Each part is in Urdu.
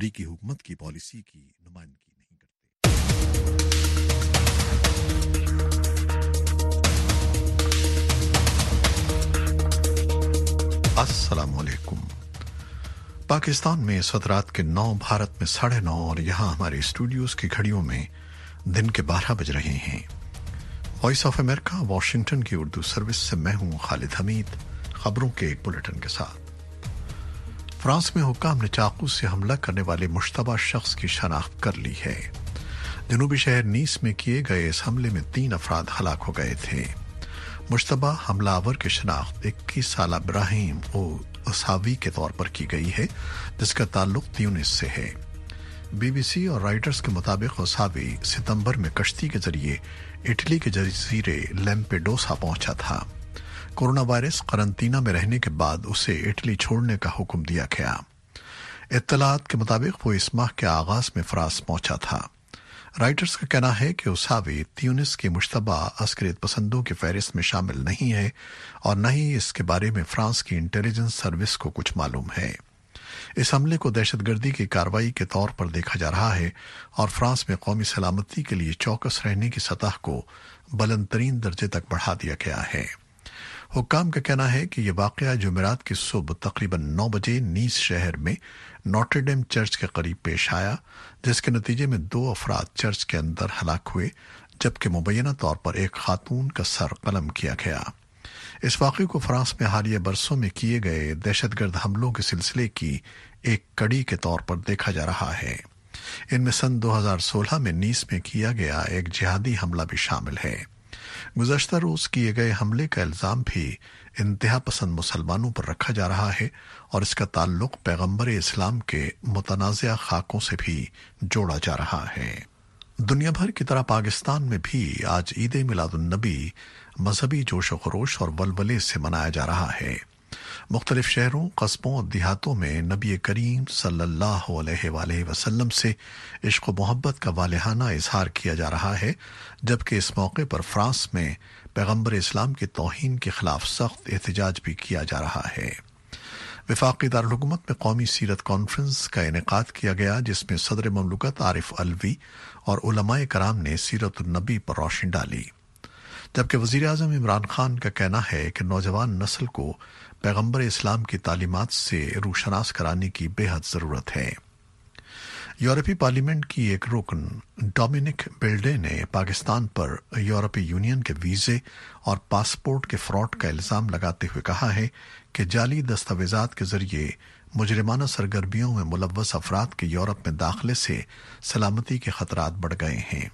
امریکی حکومت کی پالیسی کی نمائندگی نہیں کرتے۔ السلام علیکم۔ پاکستان میں اس وقت رات کے 9، بھارت میں 9:30 اور یہاں ہمارے اسٹوڈیوز کی گھڑیوں میں دن کے 12 بج رہے ہیں۔ وائس آف امریکہ واشنگٹن کی اردو سروس سے میں ہوں خالد حمید، خبروں کے ایک بلیٹن کے ساتھ۔ فرانس میں حکام نے چاقو سے حملہ کرنے والے مشتبہ شخص کی شناخت کر لی ہے۔ جنوبی شہر نیس میں کیے گئے اس حملے میں 3 افراد ہلاک ہو گئے تھے۔ مشتبہ حملہ آور کی شناخت 21 سالہ ابراہیم اوساوی کے طور پر کی گئی ہے، جس کا تعلق تیونس سے ہے۔ بی بی سی اور رائٹرز کے مطابق اوساوی ستمبر میں کشتی کے ذریعے اٹلی کے جزیرے لیمپیڈوسا پہنچا تھا۔ کورونا وائرس قرنطینہ میں رہنے کے بعد اسے اٹلی چھوڑنے کا حکم دیا گیا۔ اطلاعات کے مطابق وہ اس ماہ کے آغاز میں فرانس پہنچا تھا۔ رائٹرز کا کہنا ہے کہ اوساوی تیونس کے مشتبہ عسکریت پسندوں کی فہرست میں شامل نہیں ہے اور نہ ہی اس کے بارے میں فرانس کی انٹیلیجنس سروس کو کچھ معلوم ہے۔ اس حملے کو دہشت گردی کی کارروائی کے طور پر دیکھا جا رہا ہے اور فرانس میں قومی سلامتی کے لیے چوکس رہنے کی سطح کو بلند ترین درجے تک بڑھا دیا گیا ہے۔ حکام کا کہنا ہے کہ یہ واقعہ جمعرات کی صبح تقریباً 9 بجے نیس شہر میں نوٹر ڈیم چرچ کے قریب پیش آیا، جس کے نتیجے میں 2 افراد چرچ کے اندر ہلاک ہوئے، جبکہ مبینہ طور پر ایک خاتون کا سر قلم کیا گیا۔ اس واقعے کو فرانس میں حالیہ برسوں میں کیے گئے دہشت گرد حملوں کے سلسلے کی ایک کڑی کے طور پر دیکھا جا رہا ہے۔ ان میں سن 2016 میں نیس میں کیا گیا ایک جہادی حملہ بھی شامل ہے۔ گزشتہ روز کیے گئے حملے کا الزام بھی انتہا پسند مسلمانوں پر رکھا جا رہا ہے اور اس کا تعلق پیغمبر اسلام کے متنازع خاکوں سے بھی جوڑا جا رہا ہے۔ دنیا بھر کی طرح پاکستان میں بھی آج عید میلاد النبی مذہبی جوش و خروش اور ولولے سے منایا جا رہا ہے۔ مختلف شہروں، قصبوں اور دیہاتوں میں نبی کریم صلی اللہ علیہ وآلہ وسلم سے عشق و محبت کا والہانہ اظہار کیا جا رہا ہے، جبکہ اس موقع پر فرانس میں پیغمبر اسلام کی توہین کے خلاف سخت احتجاج بھی کیا جا رہا ہے۔ وفاقی دارالحکومت میں قومی سیرت کانفرنس کا انعقاد کیا گیا، جس میں صدر مملکت عارف علوی اور علماء کرام نے سیرت النبی پر روشنی ڈالی، جبکہ وزیر اعظم عمران خان کا کہنا ہے کہ نوجوان نسل کو پیغمبر اسلام کی تعلیمات سے روشناس کرانے کی بے حد ضرورت ہے۔ یورپی پارلیمنٹ کی ایک رکن ڈومینک بیلڈے نے پاکستان پر یورپی یونین کے ویزے اور پاسپورٹ کے فراڈ کا الزام لگاتے ہوئے کہا ہے کہ جعلی دستاویزات کے ذریعے مجرمانہ سرگرمیوں میں ملوث افراد کے یورپ میں داخلے سے سلامتی کے خطرات بڑھ گئے ہیں۔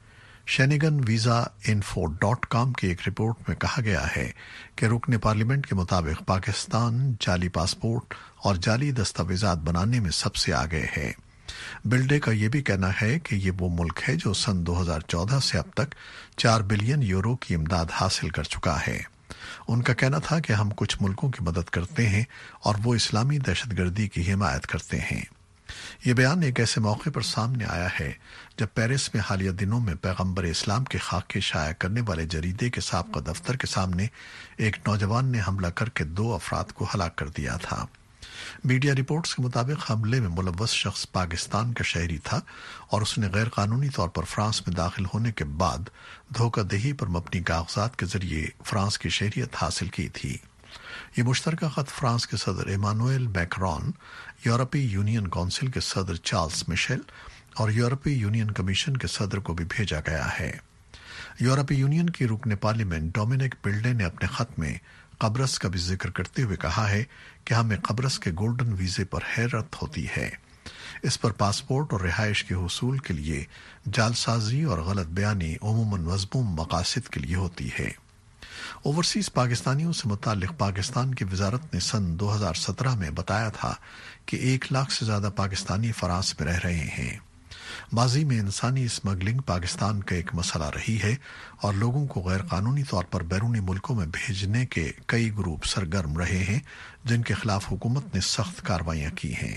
شینیگن ویزا info.com کی ایک رپورٹ میں کہا گیا ہے کہ رکن پارلیمنٹ کے مطابق پاکستان جعلی پاسپورٹ اور جعلی دستاویزات بنانے میں سب سے آگے ہے۔ بلڈے کا یہ بھی کہنا ہے کہ یہ وہ ملک ہے جو سن 2014 سے اب تک 4 بلین یورو کی امداد حاصل کر چکا ہے۔ ان کا کہنا تھا کہ ہم کچھ ملکوں کی مدد کرتے ہیں اور وہ اسلامی دہشت گردی کی حمایت کرتے ہیں۔ یہ بیان ایک ایسے موقع پر سامنے آیا ہے جب پیرس میں حالیہ دنوں میں پیغمبر اسلام کے خاکے شائع کرنے والے جریدے کے سابقہ دفتر کے سامنے ایک نوجوان نے حملہ کر کے 2 افراد کو ہلاک کر دیا تھا۔ میڈیا رپورٹس کے مطابق حملے میں ملوث شخص پاکستان کا شہری تھا اور اس نے غیر قانونی طور پر فرانس میں داخل ہونے کے بعد دھوکہ دہی پر مبنی کاغذات کے ذریعے فرانس کی شہریت حاصل کی تھی۔ یہ مشترکہ خط فرانس کے صدر ایمانوئل میکرون، یورپی یونین کونسل کے صدر چارلز مشل اور یورپی یونین کمیشن کے صدر کو بھی بھیجا گیا ہے۔ یورپی یونین کی رکن پارلیمنٹ ڈومینک بیلڈے نے اپنے خط میں قبرص کا بھی ذکر کرتے ہوئے کہا ہے کہ ہمیں قبرص کے گولڈن ویزے پر حیرت ہوتی ہے۔ اس پر پاسپورٹ اور رہائش کے حصول کے لیے جعلسازی اور غلط بیانی عموماً مذموم مقاصد کے لیے ہوتی ہے۔ اوورسیز پاکستانیوں سے متعلق پاکستان کی وزارت نے سن 2017 میں بتایا تھا کہ 1 لاکھ سے زیادہ پاکستانی فرانس میں رہ رہے ہیں۔ ماضی میں انسانی اسمگلنگ پاکستان کا ایک مسئلہ رہی ہے اور لوگوں کو غیر قانونی طور پر بیرونی ملکوں میں بھیجنے کے کئی گروپ سرگرم رہے ہیں، جن کے خلاف حکومت نے سخت کارروائیاں کی ہیں۔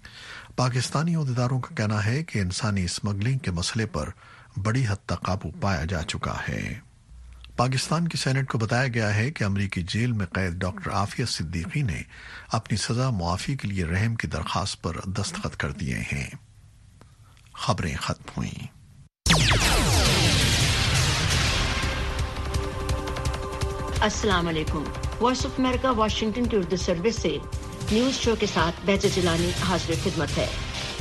پاکستانی عہدیداروں کا کہنا ہے کہ انسانی اسمگلنگ کے مسئلے پر بڑی حد تک قابو پایا جا چکا ہے۔ پاکستان کی سینٹ کو بتایا گیا ہے کہ امریکی جیل میں قید ڈاکٹر عافیہ صدیقی نے اپنی سزا معافی کے لیے رحم کی درخواست پر دستخط کر دیے ہیں۔ خبریں ختم ہوئیں۔ السلام علیکم۔ وائس آف امریکہ واشنگٹن کی اردو سروس سے نیوز شو کے ساتھ بہجت جیلانی حاضر خدمت ہے۔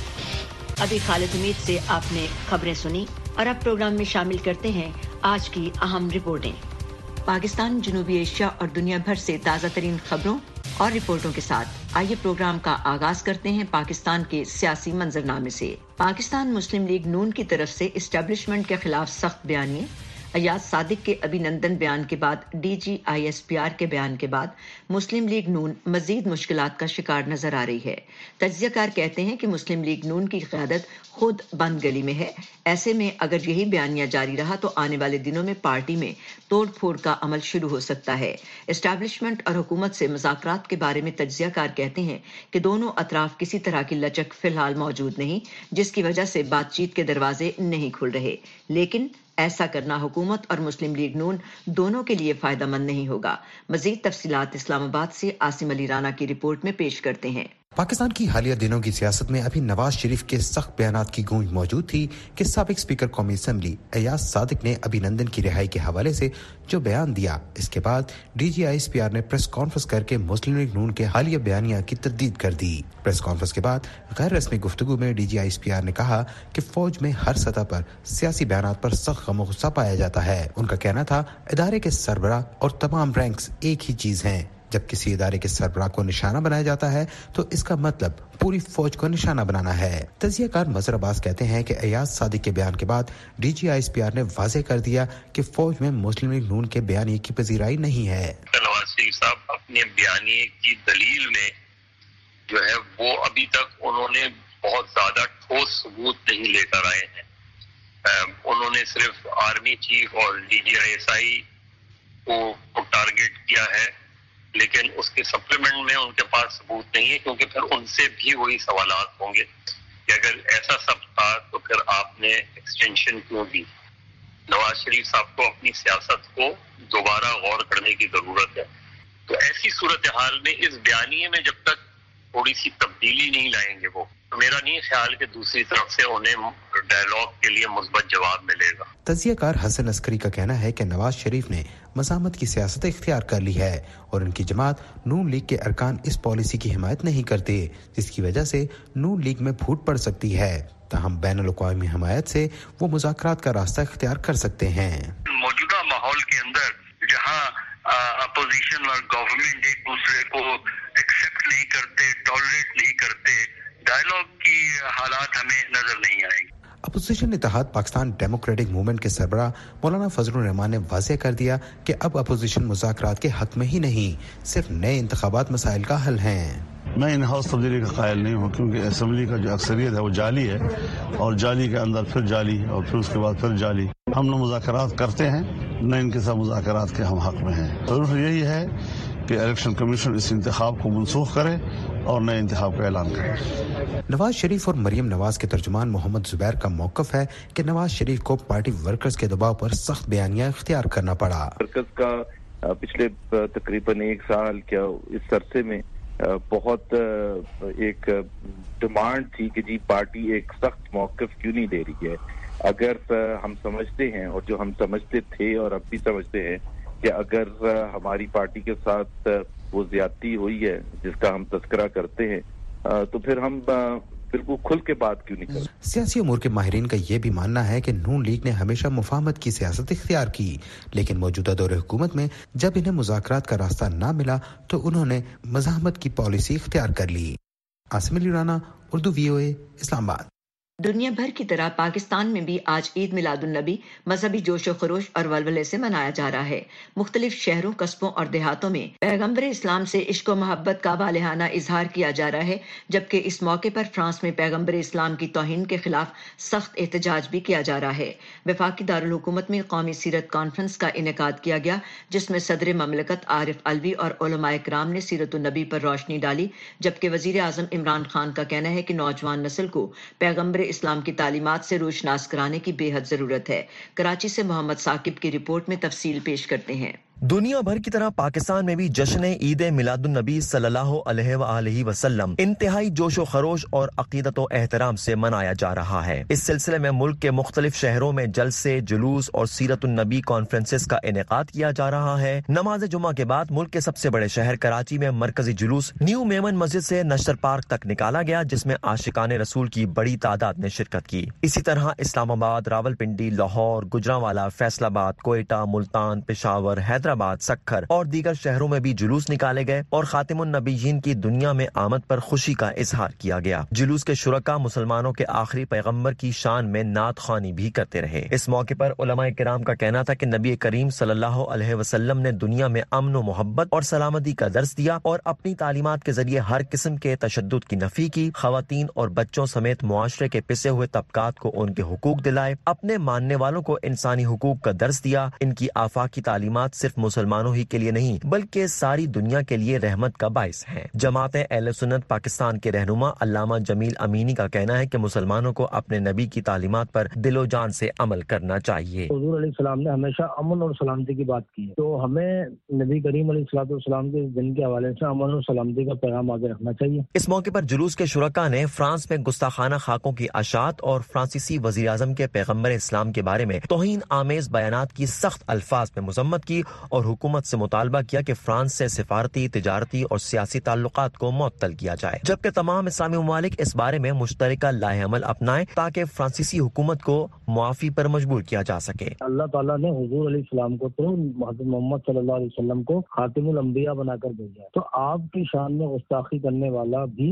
ابھی خالد امید سے آپ نے خبریں سنی اور اب پروگرام میں شامل کرتے ہیں آج کی اہم رپورٹیں۔ پاکستان، جنوبی ایشیا اور دنیا بھر سے تازہ ترین خبروں اور رپورٹوں کے ساتھ آئیے پروگرام کا آغاز کرتے ہیں پاکستان کے سیاسی منظرنامے سے۔ پاکستان مسلم لیگ نون کی طرف سے اسٹیبلشمنٹ کے خلاف سخت بیانیے، ایاز صادق کے ابھی نندن بیان کے بعد D G I S P R کے بیان کے بعد مسلم لیگ نون مزید مشکلات کا شکار نظر آ رہی ہے۔ تجزیہ کار کہتے ہیں کہ مسلم لیگ نون کی قیادت خود بند گلی میں ہے۔ ایسے میں اگر یہی بیانیہ جاری رہا تو آنے والے دنوں میں پارٹی میں توڑ پھوڑ کا عمل شروع ہو سکتا ہے۔ اسٹیبلشمنٹ اور حکومت سے مذاکرات کے بارے میں تجزیہ کار کہتے ہیں کہ دونوں اطراف کسی طرح کی لچک فی الحال موجود نہیں، جس کی وجہ سے بات چیت کے دروازے نہیں کھل رہے، لیکن ایسا کرنا حکومت اور مسلم لیگ نون دونوں کے لیے فائدہ مند نہیں ہوگا۔ مزید تفصیلات اسلام آباد سے عاصم علی رانا کی رپورٹ میں پیش کرتے ہیں۔ پاکستان کی حالیہ دنوں کی سیاست میں ابھی نواز شریف کے سخت بیانات کی گونج موجود تھی کہ سابق اسپیکر قومی اسمبلی ایاز صادق نے ابھی نندن کی رہائی کے حوالے سے جو بیان دیا، اس کے بعد D G I S P R نے پریس کانفرنس کر کے مسلم لیگ نون کے حالیہ بیانیہ کی تردید کر دی۔ پریس کانفرنس کے بعد غیر رسمی گفتگو میں D G I S P R نے کہا کہ فوج میں ہر سطح پر سیاسی بیانات پر سخت غم و غصہ پایا جاتا ہے۔ ان کا کہنا تھا ادارے کے سربراہ اور تمام رینکس ایک ہی چیز ہیں۔ جب کسی ادارے کے سربراہ کو نشانہ بنایا جاتا ہے تو اس کا مطلب پوری فوج کو نشانہ بنانا ہے۔ تجزیہ کار مظہر عباس کہتے ہیں کہ ایاز صادق کے بیان کے بعد D G I S P R نے واضح کر دیا کہ فوج میں مسلم لیگ نون کے بیانیے کی پذیرائی نہیں ہے۔ نواز شریف صاحب اپنے بیانیے کی دلیل میں جو ہے وہ ابھی تک انہوں نے بہت زیادہ ٹھوس ثبوت نہیں لے کر آئے ہیں۔ انہوں نے صرف آرمی چیف اور D G I S I کو ٹارگٹ کیا ہے، لیکن اس کے سپلیمنٹ میں ان کے پاس ثبوت نہیں ہے، کیونکہ پھر ان سے بھی وہی سوالات ہوں گے کہ اگر ایسا سب تھا تو پھر آپ نے ایکسٹینشن کیوں دی۔ نواز شریف صاحب کو اپنی سیاست کو دوبارہ غور کرنے کی ضرورت ہے۔ تو ایسی صورتحال میں اس بیانیے میں جب تک تھوڑی سی تبدیلی نہیں لائیں گے وہ، تو میرا نہیں خیال کہ دوسری طرف سے انہیں ڈائلاگ کے لیے مثبت جواب ملے گا۔ تجزیہ کار حسن عسکری کا کہنا ہے کہ نواز شریف نے مزاحمت کی سیاست اختیار کر لی ہے اور ان کی جماعت نون لیگ کے ارکان اس پالیسی کی حمایت نہیں کرتے، جس کی وجہ سے نون لیگ میں پھوٹ پڑ سکتی ہے۔ تاہم بین الاقوامی حمایت سے وہ مذاکرات کا راستہ اختیار کر سکتے ہیں۔ موجودہ ماحول کے اندر جہاں اپوزیشن اور گورنمنٹ ایک دوسرے کو ایکسیپٹ نہیں کرتے، ٹالریٹ نہیں کرتے، ڈائلاگ کی حالات ہمیں نظر نہیں آئیں گے۔ اپوزیشن اتحاد پاکستان ڈیموکریٹک موومنٹ کے سربراہ مولانا فضل الرحمان نے واضح کر دیا کہ اب اپوزیشن مذاکرات کے حق میں ہی نہیں، صرف نئے انتخابات مسائل کا حل ہیں۔ میں ان ہاؤس تبدیلی کا قائل نہیں ہوں، کیونکہ اسمبلی کا جو اکثریت ہے وہ جعلی ہے، اور جعلی کے اندر پھر جعلی اور پھر اس کے بعد پھر جعلی۔ ہم نہ مذاکرات کرتے ہیں نہ ان کے ساتھ مذاکرات کے ہم حق میں ہیں۔ ضرور یہی ہے کہ الیکشن کمیشن اس انتخاب کو منسوخ کرے اور نئے انتخاب کا اعلان کرے۔ نواز شریف اور مریم نواز کے ترجمان محمد زبیر کا موقف ہے کہ نواز شریف کو پارٹی ورکرز کے دباؤ پر سخت بیانیہ اختیار کرنا پڑا۔ ورکرز کا پچھلے تقریباً 1 سال کیا اس عرصے میں بہت ایک ڈیمانڈ تھی کہ جی پارٹی ایک سخت موقف کیوں نہیں لے رہی ہے۔ اگر ہم سمجھتے ہیں اور جو ہم سمجھتے تھے اور اب بھی سمجھتے ہیں کہ اگر ہماری پارٹی کے ساتھ وہ زیادتی ہوئی ہے جس کا ہم تذکرہ کرتے ہیں تو پھر ہم بالکل کھل کے بات کیوں نہیں کرتے۔ سیاسی امور کے ماہرین کا یہ بھی ماننا ہے کہ نون لیگ نے ہمیشہ مفاہمت کی سیاست اختیار کی، لیکن موجودہ دور حکومت میں جب انہیں مذاکرات کا راستہ نہ ملا تو انہوں نے مزاحمت کی پالیسی اختیار کر لی۔ عاصم علی رانا، اردو VOA، اسلام آباد۔ دنیا بھر کی طرح پاکستان میں بھی آج عید میلاد النبی مذہبی جوش و خروش اور ولولے سے منایا جا رہا ہے۔ مختلف شہروں، قصبوں اور دیہاتوں میں پیغمبر اسلام سے عشق و محبت کا والہانہ اظہار کیا جا رہا ہے، جبکہ اس موقع پر فرانس میں پیغمبر اسلام کی توہین کے خلاف سخت احتجاج بھی کیا جا رہا ہے۔ وفاقی دارالحکومت میں قومی سیرت کانفرنس کا انعقاد کیا گیا، جس میں صدر مملکت عارف علوی اور علماء کرام نے سیرت النبی پر روشنی ڈالی، جبکہ وزیر اعظم عمران خان کا کہنا ہے کہ نوجوان نسل کو پیغمبر اسلام کی تعلیمات سے روشناس کرانے کی بے حد ضرورت ہے۔ کراچی سے محمد ثاقب کی رپورٹ میں تفصیل پیش کرتے ہیں۔ دنیا بھر کی طرح پاکستان میں بھی جشن عید میلاد النبی صلی اللہ علیہ وآلہ وسلم انتہائی جوش و خروش اور عقیدت و احترام سے منایا جا رہا ہے۔ اس سلسلے میں ملک کے مختلف شہروں میں جلسے، جلوس اور سیرت النبی کانفرنسز کا انعقاد کیا جا رہا ہے۔ نماز جمعہ کے بعد ملک کے سب سے بڑے شہر کراچی میں مرکزی جلوس نیو میمن مسجد سے نشتر پارک تک نکالا گیا، جس میں عاشقان رسول کی بڑی تعداد نے شرکت کی۔ اسی طرح اسلام آباد، راولپنڈی، لاہور، گجرانوالہ، فیصل آباد، کوئٹہ، ملتان، پشاور، حیدرآباد، سکھر اور دیگر شہروں میں بھی جلوس نکالے گئے اور خاتم النبیین کی دنیا میں آمد پر خوشی کا اظہار کیا گیا۔ جلوس کے شرکا مسلمانوں کے آخری پیغمبر کی شان میں نعت خوانی بھی کرتے رہے۔ اس موقع پر علماء کرام کا کہنا تھا کہ نبی کریم صلی اللہ علیہ وسلم نے دنیا میں امن و محبت اور سلامتی کا درس دیا اور اپنی تعلیمات کے ذریعے ہر قسم کے تشدد کی نفی کی، خواتین اور بچوں سمیت معاشرے کے پسے ہوئے طبقات کو ان کے حقوق دلائے، اپنے ماننے والوں کو انسانی حقوق کا درس دیا۔ ان کی آفاقی تعلیمات صرف مسلمانوں ہی کے لیے نہیں بلکہ ساری دنیا کے لیے رحمت کا باعث ہیں۔ جماعت اہل سنت پاکستان کے رہنما علامہ جمیل امینی کا کہنا ہے کہ مسلمانوں کو اپنے نبی کی تعلیمات پر دل و جان سے عمل کرنا چاہیے۔ حضور علیہ السلام نے ہمیشہ امن اور سلامتی کی بات کی ہے، تو ہمیں نبی کریم علیہ الصلوۃ والسلام کے دن کے حوالے سے امن اور سلامتی کا پیغام آگے رکھنا چاہیے۔ اس موقع پر جلوس کے شرکا نے فرانس میں گستاخانہ خاکوں کی اشاعت اور فرانسیسی وزیر اعظم کے پیغمبر اسلام کے بارے میں توہین آمیز بیانات کی سخت الفاظ میں مذمت کی اور حکومت سے مطالبہ کیا کہ فرانس سے سفارتی، تجارتی اور سیاسی تعلقات کو معطل کیا جائے، جبکہ تمام اسلامی ممالک اس بارے میں مشترکہ لائحہ عمل اپنائیں تاکہ فرانسیسی حکومت کو معافی پر مجبور کیا جا سکے۔ اللہ تعالیٰ نے حضور علیہ السلام کو تو حضرت محمد صلی اللہ علیہ وسلم کو خاتم الانبیاء بنا کر بھیجا، تو آپ کی شان میں گستاخی کرنے والا بھی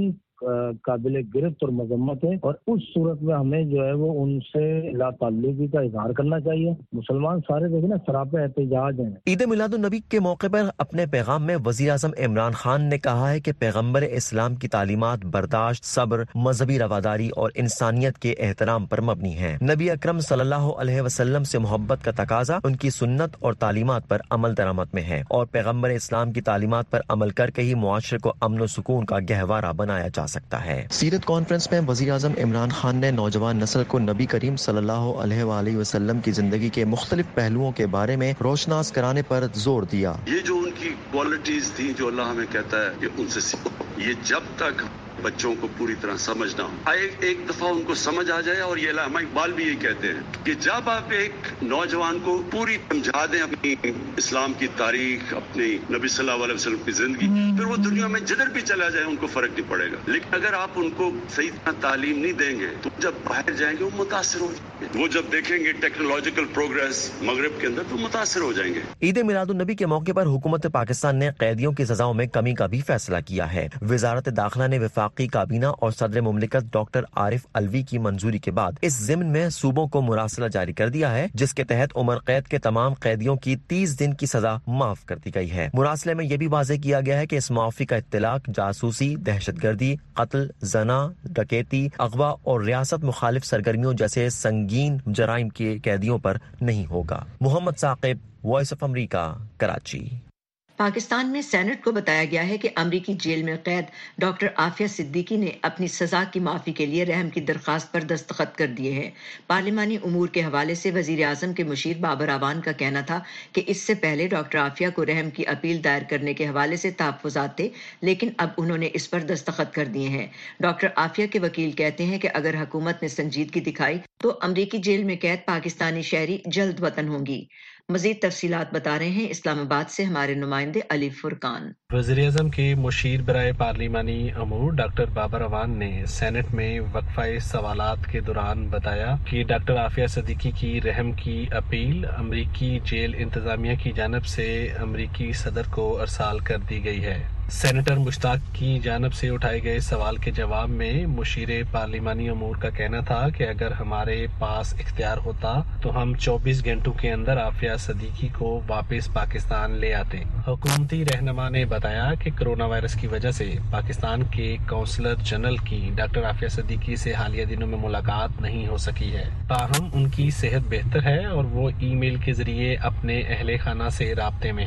قابل گرفت اور مذمت ہے، اور اس صورت میں ہمیں جو ہے وہ ان سے لا تعلقی کا اظہار کرنا چاہیے۔ مسلمان سارے دیکھیں نا سراپے احتجاج ہیں۔ عید میلاد النبی کے موقع پر اپنے پیغام میں وزیر اعظم عمران خان نے کہا ہے کہ پیغمبر اسلام کی تعلیمات برداشت، صبر، مذہبی رواداری اور انسانیت کے احترام پر مبنی ہیں۔ نبی اکرم صلی اللہ علیہ وسلم سے محبت کا تقاضا ان کی سنت اور تعلیمات پر عمل درآمد میں ہے، اور پیغمبر اسلام کی تعلیمات پر عمل کر کے ہی معاشرے کو امن و سکون کا گہوارہ بنایا جا سکتا ہے۔ سیرت کانفرنس میں وزیر اعظم عمران خان نے نوجوان نسل کو نبی کریم صلی اللہ علیہ وآلہ وسلم کی زندگی کے مختلف پہلوؤں کے بارے میں روشناس کرانے پر زور دیا۔ یہ جو ان کی کوالٹیز تھیں جو اللہ ہمیں کہتا ہے کہ ان سے سیکھو، یہ جب تک بچوں کو پوری طرح سمجھ نہ ہو، ایک دفعہ ان کو سمجھ آ جائے، اور یہ علامہ اقبال بھی یہ کہتے ہیں کہ جب آپ ایک نوجوان کو پوری سمجھا دیں اپنی اسلام کی تاریخ، اپنی نبی صلی اللہ علیہ وسلم کی زندگی، پھر وہ دنیا میں جدھر بھی چلا جائے ان کو فرق نہیں پڑے گا۔ لیکن اگر آپ ان کو صحیح طرح تعلیم نہیں دیں گے تو جب باہر جائیں گے وہ متاثر ہو جائیں گے، وہ جب دیکھیں گے ٹیکنالوجیکل پروگریس مغرب کے اندر تو متاثر ہو جائیں گے۔ عید میلاد النبی کے موقع پر حکومت پاکستان نے قیدیوں کی سزاؤں میں کمی کا بھی فیصلہ کیا ہے۔ وزارت داخلہ نے وفاقی کابینہ اور صدر مملکت ڈاکٹر عارف الوی کی منظوری کے بعد اس ضمن میں صوبوں کو مراسلہ جاری کر دیا ہے، جس کے تحت عمر قید کے تمام قیدیوں کی 30 دن کی سزا معاف کر دی گئی ہے۔ مراسلے میں یہ بھی واضح کیا گیا ہے کہ اس معافی کا اطلاق جاسوسی، دہشت گردی، قتل، زنا، ڈکیتی، اغوا اور ریاست مخالف سرگرمیوں جیسے سنگین جرائم کے قیدیوں پر نہیں ہوگا۔ Muhammad Saqib, voice of America, Karachi. Pakistan میں سینٹ کو بتایا گیا ہے کہ امریکی جیل میں قید ڈاکٹر عافیہ صدیقی نے اپنی سزا کی معافی کے لیے رحم کی درخواست پر دستخط کر دیے ہیں۔ پارلیمانی امور کے حوالے سے وزیر اعظم کے مشیر بابر اعوان کا کہنا تھا کہ اس سے پہلے ڈاکٹر عافیہ کو رحم کی اپیل دائر کرنے کے حوالے سے تحفظات تھے، لیکن اب انہوں نے اس پر دستخط کر دیے ہیں۔ ڈاکٹر عافیہ کے وکیل کہتے ہیں کہ اگر حکومت نے سنجیدگی دکھائی تو امریکی جیل میں قید پاکستانی شہری جلد وطن ہوں گی۔ مزید تفصیلات بتا رہے ہیں اسلام آباد سے ہمارے نمائندے علی فرقان۔ وزیر اعظم کے مشیر برائے پارلیمانی امور ڈاکٹر بابر اعوان نے سینٹ میں وقفہ سوالات کے دوران بتایا کہ ڈاکٹر عافیہ صدیقی کی رحم کی اپیل امریکی جیل انتظامیہ کی جانب سے امریکی صدر کو ارسال کر دی گئی ہے۔ سینیٹر مشتاق کی جانب سے اٹھائے گئے سوال کے جواب میں مشیر پارلیمانی امور کا کہنا تھا کہ اگر ہمارے پاس اختیار ہوتا تو ہم 24 گھنٹوں کے اندر عافیہ صدیقی کو واپس پاکستان لے آتے۔ حکومتی رہنما نے بتایا کہ کرونا وائرس کی وجہ سے پاکستان کے کونسلر جنرل کی ڈاکٹر عافیہ صدیقی سے حالیہ دنوں میں ملاقات نہیں ہو سکی ہے، تاہم ان کی صحت بہتر ہے اور وہ ای میل کے ذریعے اپنے اہل خانہ سے رابطے میں ہیں۔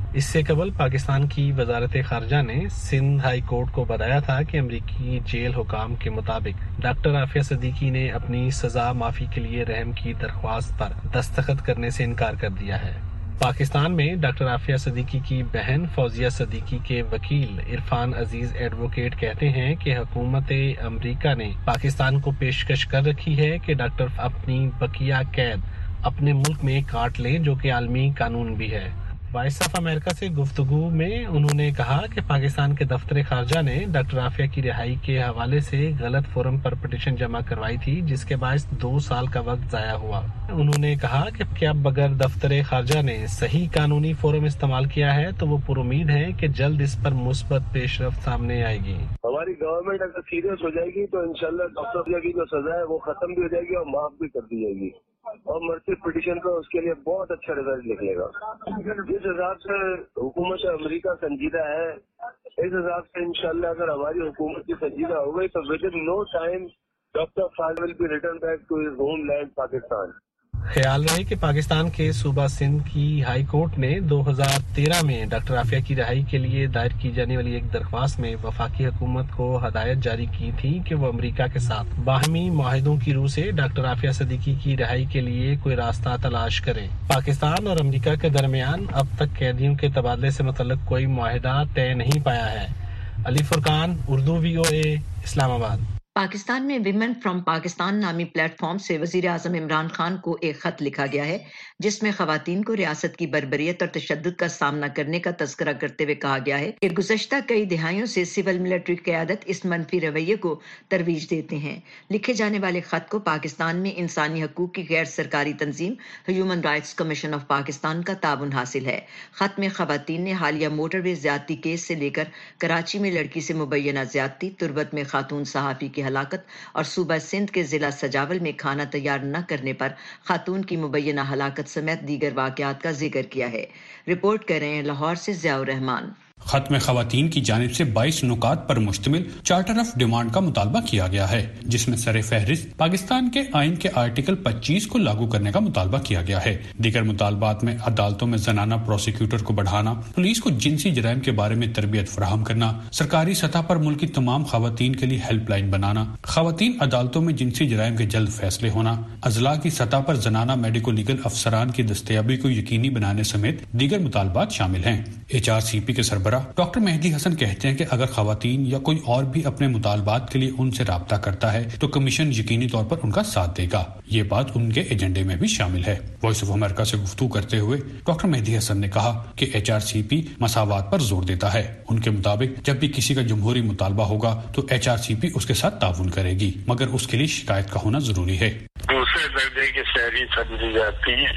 اس سے قبل پاکستان کی وزارت خارجہ نے سندھ ہائی کورٹ کو بتایا تھا کہ امریکی جیل حکام کے مطابق ڈاکٹر عافیہ صدیقی نے اپنی سزا معافی کے لیے رحم کی درخواست پر دستخط کرنے سے انکار کر دیا ہے۔ پاکستان میں ڈاکٹر عافیہ صدیقی کی بہن فوزیہ صدیقی کے وکیل عرفان عزیز ایڈوکیٹ کہتے ہیں کہ حکومت امریکہ نے پاکستان کو پیشکش کر رکھی ہے کہ ڈاکٹر اپنی بقیہ قید اپنے ملک میں کاٹ لیں، جو کہ عالمی قانون بھی ہے۔ وائس آف امریکہ سے گفتگو میں انہوں نے کہا کہ پاکستان کے دفتر خارجہ نے ڈاکٹر عافیہ کی رہائی کے حوالے سے غلط فورم پر پٹیشن جمع کروائی تھی، جس کے باعث 2 سال کا وقت ضائع ہوا۔ انہوں نے کہا کہ اب اگر دفتر خارجہ نے صحیح قانونی فورم استعمال کیا ہے تو وہ پر امید ہے کہ جلد اس پر مثبت پیش رفت سامنے آئے گی۔ ہماری گورنمنٹ اگر سیریس ہو جائے گی تو انشاءاللہ ڈاکٹر عافیہ کی جو سزا ہے وہ ختم بھی ہو جائے گی اور معاف بھی کر دی جائے گی، اور مرسی پٹیشن کا اس کے لیے بہت اچھا رزلٹ نکلے گا۔ جس حساب سے حکومت امریکہ سنجیدہ ہے، اس حساب سے انشاءاللہ اگر ہماری حکومت کی سنجیدہ ہو گئی تو within no time doctor fall will be return back to his homeland Pakistan. خیال رہے کہ پاکستان کے صوبہ سندھ کی ہائی کورٹ نے 2013 میں ڈاکٹر عافیہ کی رہائی کے لیے دائر کی جانے والی ایک درخواست میں وفاقی حکومت کو ہدایت جاری کی تھی کہ وہ امریکہ کے ساتھ باہمی معاہدوں کی روح سے ڈاکٹر عافیہ صدیقی کی رہائی کے لیے کوئی راستہ تلاش کریں۔ پاکستان اور امریکہ کے درمیان اب تک قیدیوں کے تبادلے سے متعلق کوئی معاہدہ طے نہیں پایا ہے۔ علی فرقان، اردو VOA، اسلام آباد۔ پاکستان میں ویمن فرام پاکستان نامی پلیٹ فارم سے وزیر اعظم عمران خان کو ایک خط لکھا گیا ہے، جس میں خواتین کو ریاست کی بربریت اور تشدد کا سامنا کرنے کا تذکرہ کرتے ہوئے کہا گیا ہے کہ گزشتہ کئی دہائیوں سے سول ملٹری قیادت اس منفی رویے کو ترویج دیتے ہیں۔ لکھے جانے والے خط کو پاکستان میں انسانی حقوق کی غیر سرکاری تنظیم human rights commission of Pakistan کا تعاون حاصل ہے۔ خط میں خواتین نے حالیہ موٹر وے زیادتی کیس سے لے کر کراچی میں لڑکی سے مبینہ زیادتی، تربت میں خاتون صحافی کی ہلاکت اور صوبہ سندھ کے ضلع سجاول میں کھانا تیار نہ کرنے پر خاتون کی مبینہ ہلاکت سمیت دیگر واقعات کا ذکر کیا ہے۔ رپورٹ کر رہے ہیں لاہور سے ضیاء الرحمان۔ خط میں خواتین کی جانب سے 22 نکات پر مشتمل چارٹر آف ڈیمانڈ کا مطالبہ کیا گیا ہے، جس میں سر فہرست پاکستان کے آئین کے آرٹیکل 25 کو لاگو کرنے کا مطالبہ کیا گیا ہے۔ دیگر مطالبات میں عدالتوں میں زنانہ پروسیکیوٹر کو بڑھانا، پولیس کو جنسی جرائم کے بارے میں تربیت فراہم کرنا، سرکاری سطح پر ملک کی تمام خواتین کے لیے ہیلپ لائن بنانا، خواتین عدالتوں میں جنسی جرائم کے جلد فیصلے ہونا، اضلاع کی سطح پر زنانہ میڈیکو لیگل افسران کی دستیابی کو یقینی بنانے سمیت دیگر مطالبات شامل ہیں۔ HRCP کے سربراہ ڈاکٹر مہدی حسن کہتے ہیں کہ اگر خواتین یا کوئی اور بھی اپنے مطالبات کے لیے ان سے رابطہ کرتا ہے تو کمیشن یقینی طور پر ان کا ساتھ دے گا۔ یہ بات ان کے ایجنڈے میں بھی شامل ہے۔ وائس آف امریکہ سے گفتگو کرتے ہوئے ڈاکٹر مہدی حسن نے کہا کہ HRCP مساوات پر زور دیتا ہے۔ ان کے مطابق جب بھی کسی کا جمہوری مطالبہ ہوگا تو HRCP اس کے ساتھ تعاون کرے گی، مگر اس کے لیے شکایت کا ہونا ضروری ہے۔ دوسرے درجے کی شہری سمجھی جاتی ہے،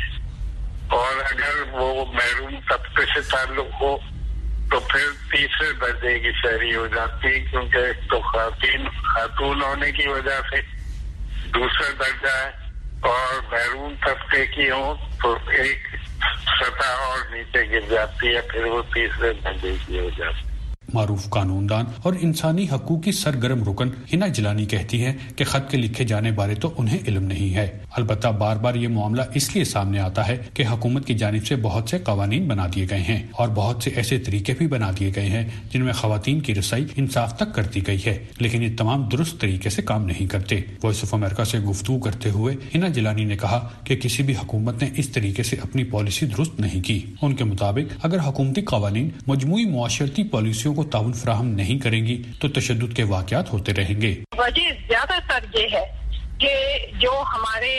اور اگر وہ محروم طبقے سے تعلق ہو تو پھر تیسرے درجے کی شہری ہو جاتی ہے، کیونکہ ایک تو خاتون ہونے کی وجہ سے دوسرا درجہ ہے، اور محروم طبقے کی ہو تو ایک سطح اور نیچے گر جاتی ہے، پھر وہ تیسرے درجے کی ہو جاتی ہے۔ معروف قانون دان اور انسانی حقوق کی سرگرم رکن ہنا جیلانی کہتی ہے کہ خط کے لکھے جانے بارے تو انہیں علم نہیں ہے، البتہ بار بار یہ معاملہ اس لیے سامنے آتا ہے کہ حکومت کی جانب سے بہت سے قوانین بنا دیے گئے ہیں اور بہت سے ایسے طریقے بھی بنا دیے گئے ہیں جن میں خواتین کی رسائی انصاف تک کر دی گئی ہے، لیکن یہ تمام درست طریقے سے کام نہیں کرتے۔ وائس آف امریکہ سے گفتگو کرتے ہوئے ہنا جیلانی نے کہا کہ کسی بھی حکومت نے اس طریقے سے اپنی پالیسی درست نہیں کی۔ ان کے مطابق اگر حکومتی قوانین مجموعی معاشرتی پالیسیوں کو تعاون فراہم نہیں کریں گی تو تشدد کے واقعات ہوتے رہیں گے۔ وجہ زیادہ تر یہ ہے کہ جو ہمارے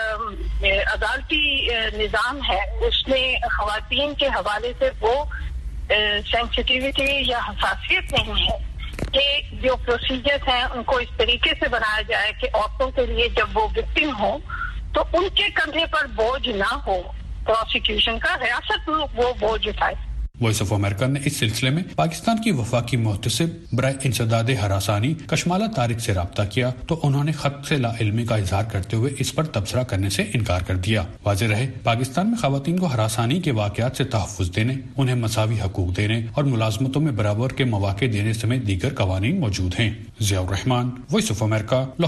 عدالتی نظام ہے اس میں خواتین کے حوالے سے وہ سینسٹیوٹی یا حساسیت نہیں ہے کہ جو پروسیجرز ہیں ان کو اس طریقے سے بنایا جائے کہ عورتوں کے لیے جب وہ وکٹم ہوں تو ان کے کندھے پر بوجھ نہ ہو پروسیکیوشن کا، ریاست وہ بوجھ اٹھائے۔ وائس آف امریکہ نے اس سلسلے میں پاکستان کی وفاقی محتسب برائے انسداد ہراسانی کشمالہ طارق سے رابطہ کیا تو انہوں نے خط سے لا علمی کا اظہار کرتے ہوئے اس پر تبصرہ کرنے سے انکار کر دیا۔ واضح رہے پاکستان میں خواتین کو ہراسانی کے واقعات سے تحفظ دینے، انہیں مساوی حقوق دینے اور ملازمتوں میں برابر کے مواقع دینے سمیت دیگر قوانین موجود ہیں۔ Zia ur-Rahman, voice of America, Lahore.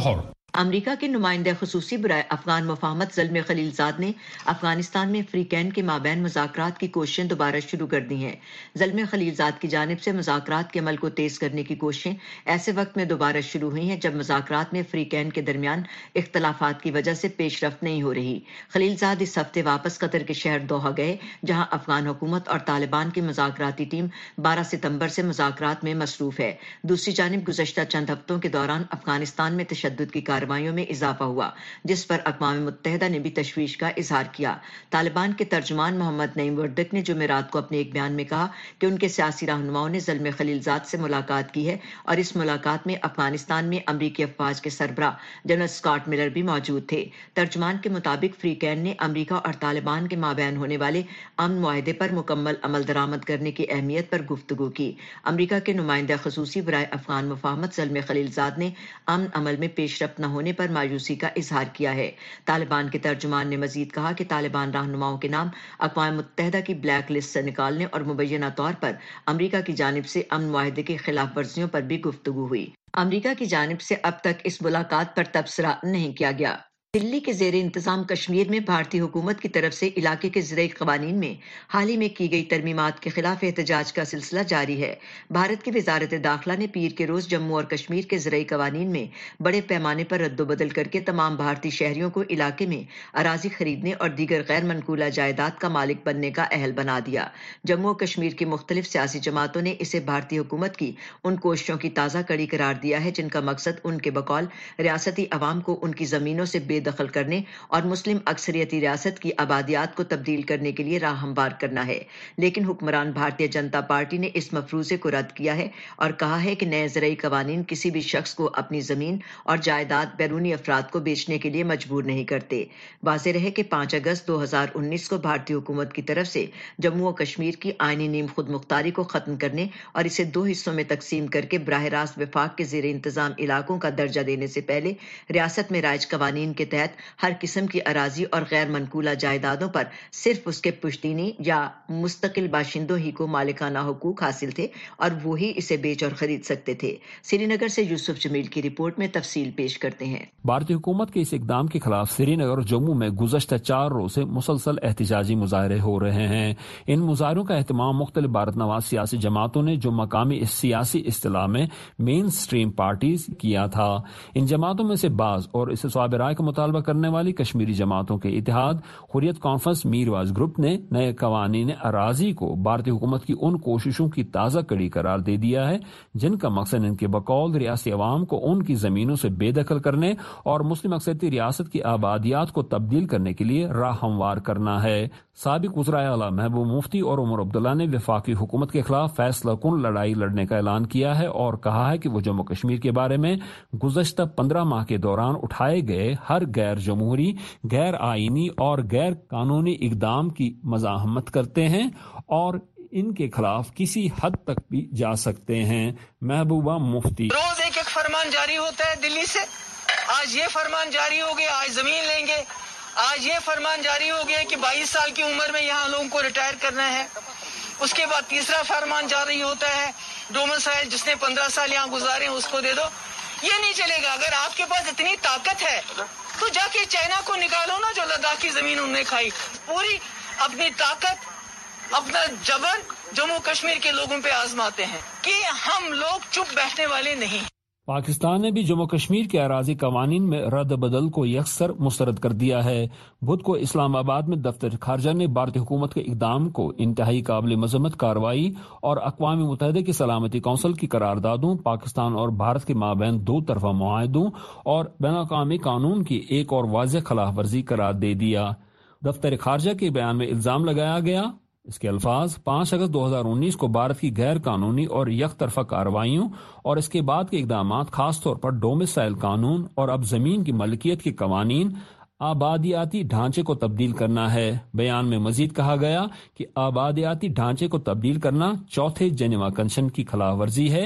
امریکہ کے نمائندہ خصوصی برائے افغان مفاہمت زلمے خلیلزاد نے افغانستان میں فری کین کے مابین مذاکرات کی کوششیں دوبارہ شروع کر دی ہیں۔ زلمے خلیلزاد کی جانب سے مذاکرات کے عمل کو تیز کرنے کی کوششیں ایسے وقت میں دوبارہ شروع ہوئی ہیں جب مذاکرات میں فری کین کے درمیان اختلافات کی وجہ سے پیش رفت نہیں ہو رہی۔ خلیلزاد اس ہفتے واپس قطر کے شہر دوحہ گئے، جہاں افغان حکومت اور طالبان کی مذاکراتی ٹیم 12 ستمبر سے مذاکرات میں مصروف ہے۔ دوسری جانب گزشتہ چند ہفتوں کے دوران افغانستان میں تشدد کی کارروائیوں میں اضافہ ہوا، جس پر اقوام متحدہ نے بھی تشویش کا اظہار کیا۔ طالبان کے ترجمان محمد نعیم وردک نے جمعرات کو اپنے ایک بیان میں کہا کہ ان کے سیاسی رہنماؤں نے زلمے خلیلزاد سے ملاقات کی ہے اور اس ملاقات میں افغانستان میں امریکی افواج کے سربراہ جنرل اسکاٹ ملر بھی موجود تھے۔ ترجمان کے مطابق فری کین نے امریکہ اور طالبان کے مابین ہونے والے امن معاہدے پر مکمل عمل درآمد کرنے کی اہمیت پر گفتگو کی۔ امریکہ کے نمائندہ خصوصی برائے افغان مفاہمت زلمے خلیلزاد نے امن عمل میں پیش رفت نہ ہونے پر مایوسی کا اظہار کیا ہے۔ طالبان کے ترجمان نے مزید کہا کہ طالبان رہنماؤں کے نام اقوام متحدہ کی بلیک لسٹ سے نکالنے اور مبینہ طور پر امریکہ کی جانب سے امن معاہدے کی خلاف ورزیوں پر بھی گفتگو ہوئی۔ امریکہ کی جانب سے اب تک اس ملاقات پر تبصرہ نہیں کیا گیا۔ دلی کے زیر انتظام کشمیر میں بھارتی حکومت کی طرف سے علاقے کے زرعی قوانین میں حال ہی میں کی گئی ترمیمات کے خلاف احتجاج کا سلسلہ جاری ہے۔ بھارت کی وزارت داخلہ نے پیر کے روز جموں اور کشمیر کے زرعی قوانین میں بڑے پیمانے پر رد و بدل کر کے تمام بھارتی شہریوں کو علاقے میں اراضی خریدنے اور دیگر غیر منقولہ جائیداد کا مالک بننے کا اہل بنا دیا۔ جموں و کشمیر کی مختلف سیاسی جماعتوں نے اسے بھارتی حکومت کی ان کوششوں کی تازہ کڑی قرار دیا ہے جن کا مقصد ان کے بقول ریاستی عوام کو ان کی زمینوں سے بے دخل کرنے اور مسلم اکثریتی ریاست کی آبادیات کو تبدیل کرنے کے لیے راہ ہموار کرنا ہے۔ لیکن حکمران بھارتیہ جنتا پارٹی نے اس مفروضے کو رد کیا ہے اور کہا ہے کہ نئے زرعی قوانین کسی بھی شخص کو اپنی زمین اور جائیداد بیرونی افراد کو بیچنے کے لیے مجبور نہیں کرتے۔ واضح رہے کہ 5 اگست 2019 کو بھارتی حکومت کی طرف سے جموں و کشمیر کی آئینی نیم خود مختاری کو ختم کرنے اور اسے 2 حصوں میں تقسیم کر کے براہ راست وفاق کے زیر انتظام علاقوں کا درجہ دینے سے پہلے ریاست میں رائج قوانین کے تحت ہر قسم کی اراضی اور غیر منقولہ جائیدادوں پر صرف اس کے پشتینی یا مستقل باشندوں ہی کو مالکانہ حقوق حاصل تھے اور وہی اسے بیچ اور خرید سکتے تھے۔ سری نگر سے یوسف جمیل کی رپورٹ میں تفصیل پیش کرتے ہیں۔ بھارتی حکومت کے اس اقدام کے خلاف سری نگر اور جموں میں گزشتہ 4 روز سے مسلسل احتجاجی مظاہرے ہو رہے ہیں۔ ان مظاہروں کا اہتمام مختلف بھارت نواز سیاسی جماعتوں نے جو مقامی سیاسی اصطلاح میں مین اسٹریم پارٹیز کیا تھا۔ ان جماعتوں میں سے بعض اور اسے صواب رائے کا مطالبہ کرنے والی کشمیری جماعتوں کے اتحاد حریت کانفرنس میرواز گروپ نے نئے قوانین اراضی کو بھارتی حکومت کی ان کوششوں کی تازہ کڑی قرار دے دیا ہے جن کا مقصد ان کے بقول ریاستی عوام کو ان کی زمینوں سے بے دخل کرنے اور مسلم اکثریتی ریاست کی آبادیات کو تبدیل کرنے کے لیے راہ ہموار کرنا ہے۔ سابق وزرائے اعلیٰ محبوب مفتی اور عمر عبداللہ نے وفاقی حکومت کے خلاف فیصلہ کن لڑائی لڑنے کا اعلان کیا ہے اور کہا ہے کہ وہ جموں کشمیر کے بارے میں گزشتہ 15 ماہ کے دوران اٹھائے گئے ہر غیر جمہوری، غیر آئینی اور غیر قانونی اقدام کی مزاحمت کرتے ہیں اور ان کے خلاف کسی حد تک بھی جا سکتے ہیں۔ محبوبہ مفتی: روز ایک فرمان جاری ہوتا ہے دلی سے، آج یہ فرمان جاری ہو گیا، آج زمین لیں گے، آج یہ فرمان جاری ہو گیا کہ 22 سال کی عمر میں یہاں لوگوں کو ریٹائر کرنا ہے، اس کے بعد تیسرا فرمان جاری ہوتا ہے ڈومسائل جس نے 15 سال یہاں گزارے ہیں اس کو دے دو۔ یہ نہیں چلے گا۔ اگر آپ کے پاس اتنی طاقت ہے تو جا کے چائنا کو نکالو نا، جو لداخ کی زمین انہوں نے کھائی۔ پوری اپنی طاقت، اپنا جبر جموں کشمیر کے لوگوں پہ آزماتے ہیں کہ ہم لوگ چپ بیٹھنے والے نہیں۔ پاکستان نے بھی جموں کشمیر کے اراضی قوانین میں رد بدل کو یکسر مسترد کر دیا ہے۔ بدھ کو اسلام آباد میں دفتر خارجہ نے بھارتی حکومت کے اقدام کو انتہائی قابل مذمت کارروائی اور اقوام متحدہ کی سلامتی کونسل کی قراردادوں، پاکستان اور بھارت کے مابین 2 طرفہ معاہدوں اور بین الاقوامی قانون کی ایک اور واضح خلاف ورزی قرار دے دیا۔ دفتر خارجہ کے بیان میں الزام لگایا گیا، اس کے الفاظ 5 اگست 2019 کو بھارت کی غیر قانونی اور یک طرفہ کارروائیوں اور اس کے بعد کے اقدامات، خاص طور پر ڈومیسائل قانون اور اب زمین کی ملکیت کے قوانین، آبادیاتی ڈھانچے کو تبدیل کرنا ہے۔ بیان میں مزید کہا گیا کہ آبادیاتی ڈھانچے کو تبدیل کرنا 4 جنیوا کنونشن کی خلاف ورزی ہے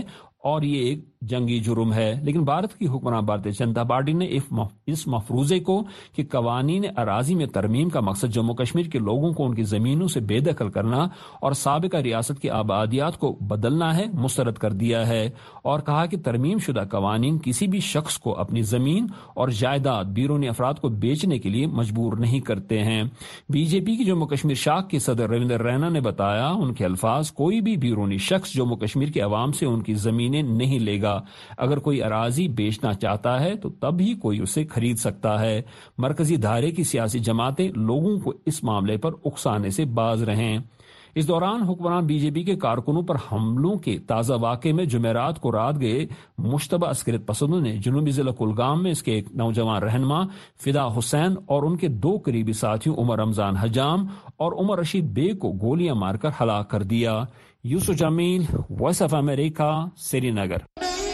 اور یہ ایک جنگی جرم ہے، لیکن بھارت کی حکمران بھارتیہ جنتا پارٹی نے اس مفروضے کو کہ قوانین اراضی میں ترمیم کا مقصد جموں کشمیر کے لوگوں کو ان کی زمینوں سے بے دخل کرنا اور سابقہ ریاست کی آبادیات کو بدلنا ہے، مسترد کر دیا ہے، اور کہا کہ ترمیم شدہ قوانین کسی بھی شخص کو اپنی زمین اور جائیداد بیرونی افراد کو بیچنے کے لیے مجبور نہیں کرتے ہیں۔ بی جے پی کی جموں کشمیر شاخ کے صدر رویندر رینا نے بتایا، ان کے الفاظ، کوئی بھی بیرونی شخص جموں کشمیر کے عوام سے ان کی زمینیں نہیں لے گا، اگر کوئی اراضی بیچنا چاہتا ہے تو تب ہی کوئی اسے خرید سکتا ہے۔ مرکزی دھارے کی سیاسی جماعتیں لوگوں کو اس معاملے پر اکسانے سے باز رہیں۔ اس دوران حکمران بی جے پی کے کارکنوں پر حملوں کے تازہ واقعے میں جمعرات کو رات گئے مشتبہ عسکریت پسندوں نے جنوبی ضلع کلگام میں اس کے ایک نوجوان رہنما فدا حسین اور ان کے 2 قریبی ساتھیوں عمر رمضان حجام اور عمر رشید بے کو گولیاں مار کر ہلاک کر دیا۔ Yusuf Jamil, voice of America, Srinagar.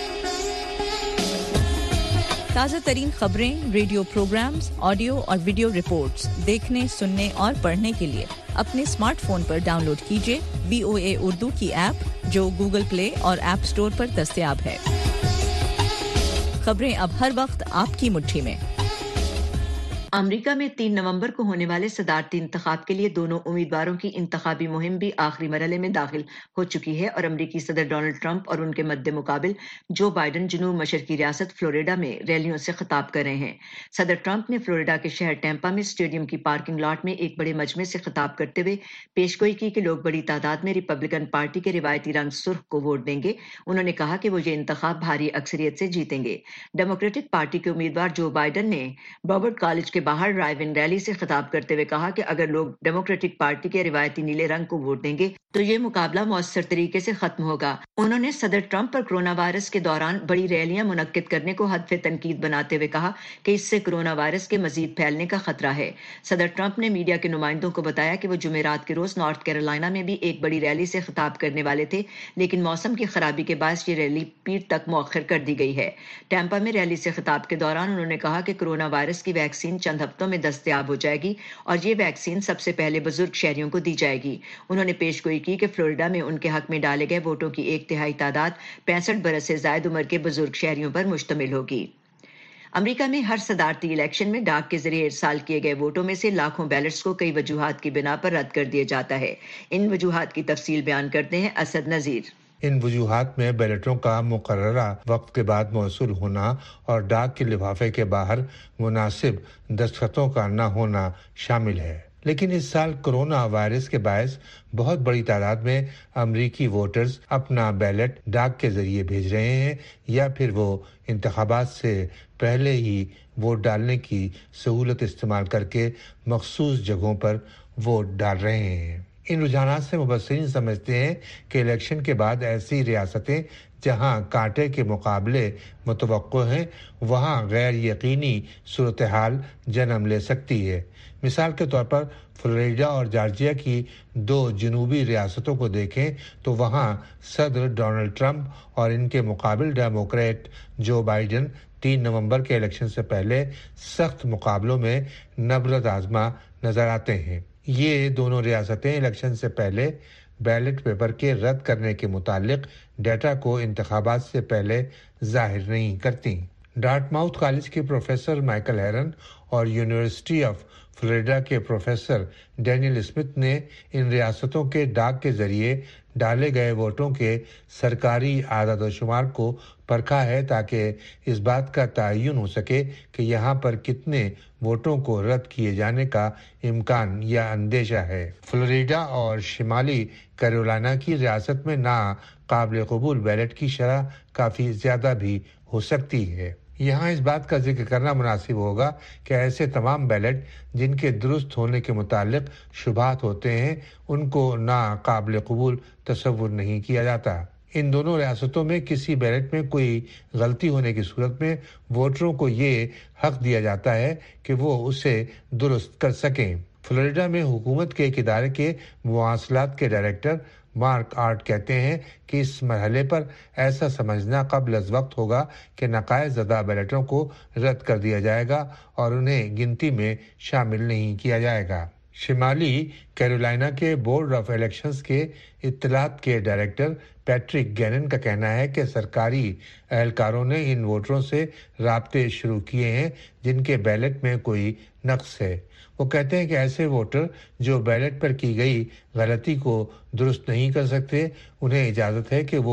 تازہ ترین خبریں، ریڈیو پروگرامز، آڈیو اور ویڈیو رپورٹس دیکھنے، سننے اور پڑھنے کے لیے اپنے اسمارٹ فون پر ڈاؤن لوڈ کیجیے VOA اردو کی ایپ، جو گوگل پلے اور ایپ سٹور پر دستیاب ہے۔ خبریں اب ہر وقت آپ کی مٹھی میں۔ امریکہ میں 3 نومبر کو ہونے والے صدارتی انتخاب کے لیے دونوں امیدواروں کی انتخابی مہم بھی آخری مرحلے میں داخل ہو چکی ہے اور امریکی صدر ڈونلڈ ٹرمپ اور ان کے مد مقابل جو بائیڈن جنوب مشرقی ریاست فلوریڈا میں ریلیوں سے خطاب کر رہے ہیں۔ صدر ٹرمپ نے فلوریڈا کے شہر ٹیمپا میں اسٹیڈیم کی پارکنگ لاٹ میں ایک بڑے مجمع سے خطاب کرتے ہوئے پیشگوئی کی کہ لوگ بڑی تعداد میں ریپبلکن پارٹی کے روایتی رنگ سرخ کو ووٹ دیں گے۔ انہوں نے کہا کہ وہ یہ انتخاب بھاری اکثریت سے جیتیں گے۔ ڈیموکریٹک پارٹی کے امیدوار جو بائیڈن نے بورڈ کالج کے باہر ڈرائیو ان ریلی سے خطاب کرتے ہوئے کہا کہ اگر لوگ ڈیموکریٹک پارٹی کے روایتی نیلے رنگ کو ووٹ دیں گے تو یہ مقابلہ مؤثر طریقے سے ختم ہوگا۔ انہوں نے صدر ٹرمپ پر کورونا وائرس کے دوران بڑی ریلیاں منعقد کرنے کو ہدف تنقید بناتے ہوئے کہا کہ اس سے کورونا وائرس کے مزید پھیلنے کا خطرہ ہے۔ صدر ٹرمپ نے میڈیا کے نمائندوں کو بتایا کہ وہ جمعرات کے روز نارتھ کیرولائنا میں بھی ایک بڑی ریلی سے خطاب کرنے والے تھے، لیکن موسم کی خرابی کے باعث یہ ریلی پیر تک مؤخر کر دی گئی ہے۔ ٹیمپا میں ریلی سے خطاب کے دوران انہوں نے کہا کہ کورونا وائرس کی ویکسین چند ہفتوں میں دستیاب ہو جائے گی اور یہ ویکسین سب سے پہلے بزرگ شہریوں کو دی جائے گی۔ انہوں نے پیش گوئی کی کہ فلوریڈا میں ان کے حق میں ڈالے گئے ووٹوں کی 1/3 تعداد 65 برس سے زائد عمر کے بزرگ شہریوں پر مشتمل ہوگی۔ امریکہ میں ہر صدارتی الیکشن میں ڈاک کے ذریعے ارسال کیے گئے ووٹوں میں سے لاکھوں بیلٹس کو کئی وجوہات کی بنا پر رد کر دیا جاتا ہے۔ ان وجوہات کی تفصیل بیان کرتے ہیں اسد نذیر۔ ان وجوہات میں بیلٹوں کا مقررہ وقت کے بعد موصول ہونا اور ڈاک کے لفافے کے باہر مناسب دستخطوں کا نہ ہونا شامل ہے۔ لیکن اس سال کورونا وائرس کے باعث بہت بڑی تعداد میں امریکی ووٹرز اپنا بیلٹ ڈاک کے ذریعے بھیج رہے ہیں یا پھر وہ انتخابات سے پہلے ہی ووٹ ڈالنے کی سہولت استعمال کر کے مخصوص جگہوں پر ووٹ ڈال رہے ہیں۔ ان رجحانات سے مبصرین سمجھتے ہیں کہ الیکشن کے بعد ایسی ریاستیں جہاں کانٹے کے مقابلے متوقع ہیں وہاں غیر یقینی صورتحال جنم لے سکتی ہے۔ مثال کے طور پر فلوریڈا اور جارجیا کی 2 جنوبی ریاستوں کو دیکھیں تو وہاں صدر ڈونلڈ ٹرمپ اور ان کے مقابل ڈیموکریٹ جو بائیڈن 3 نومبر کے الیکشن سے پہلے سخت مقابلوں میں نبرد آزما نظر آتے ہیں۔ یہ دونوں ریاستیں الیکشن سے پہلے بیلٹ پیپر کے رد کرنے کے متعلق ڈیٹا کو انتخابات سے پہلے ظاہر نہیں کرتی۔ ڈارٹ ماؤتھ کالج کے پروفیسر مائیکل ہیرن اور یونیورسٹی آف فلوریڈا کے پروفیسر ڈینیل اسمتھ نے ان ریاستوں کے ڈاک کے ذریعے ڈالے گئے ووٹوں کے سرکاری اعداد و شمار کو پرکھا ہے تاکہ اس بات کا تعین ہو سکے کہ یہاں پر کتنے ووٹوں کو رد کیے جانے کا امکان یا اندیشہ ہے۔ فلوریڈا اور شمالی کیرولائنا کی ریاست میں ناقابل قبول بیلٹ کی شرح کافی زیادہ بھی ہو سکتی ہے۔ یہاں اس بات کا ذکر کرنا مناسب ہوگا کہ ایسے تمام بیلٹ جن کے درست ہونے کے متعلق شبہات ہوتے ہیں ان کو ناقابل قبول تصور نہیں کیا جاتا۔ ان دونوں ریاستوں میں کسی بیلٹ میں کوئی غلطی ہونے کی صورت میں ووٹروں کو یہ حق دیا جاتا ہے کہ وہ اسے درست کر سکیں۔ فلوریڈا میں حکومت کے ایک ادارے کے مواصلات کے ڈائریکٹر مارک آرٹ کہتے ہیں کہ اس مرحلے پر ایسا سمجھنا قبل از وقت ہوگا کہ نقائص زدہ بیلٹوں کو رد کر دیا جائے گا اور انہیں گنتی میں شامل نہیں کیا جائے گا۔ شمالی کیرولائنا کے بورڈ آف الیکشنز کے اطلاعات کے ڈائریکٹر پیٹرک گینن کا کہنا ہے کہ سرکاری اہلکاروں نے ان ووٹروں سے رابطے شروع کیے ہیں جن کے بیلٹ میں کوئی نقص ہے۔ وہ کہتے ہیں کہ ایسے ووٹر جو بیلٹ پر کی گئی غلطی کو درست نہیں کر سکتے، انہیں اجازت ہے کہ وہ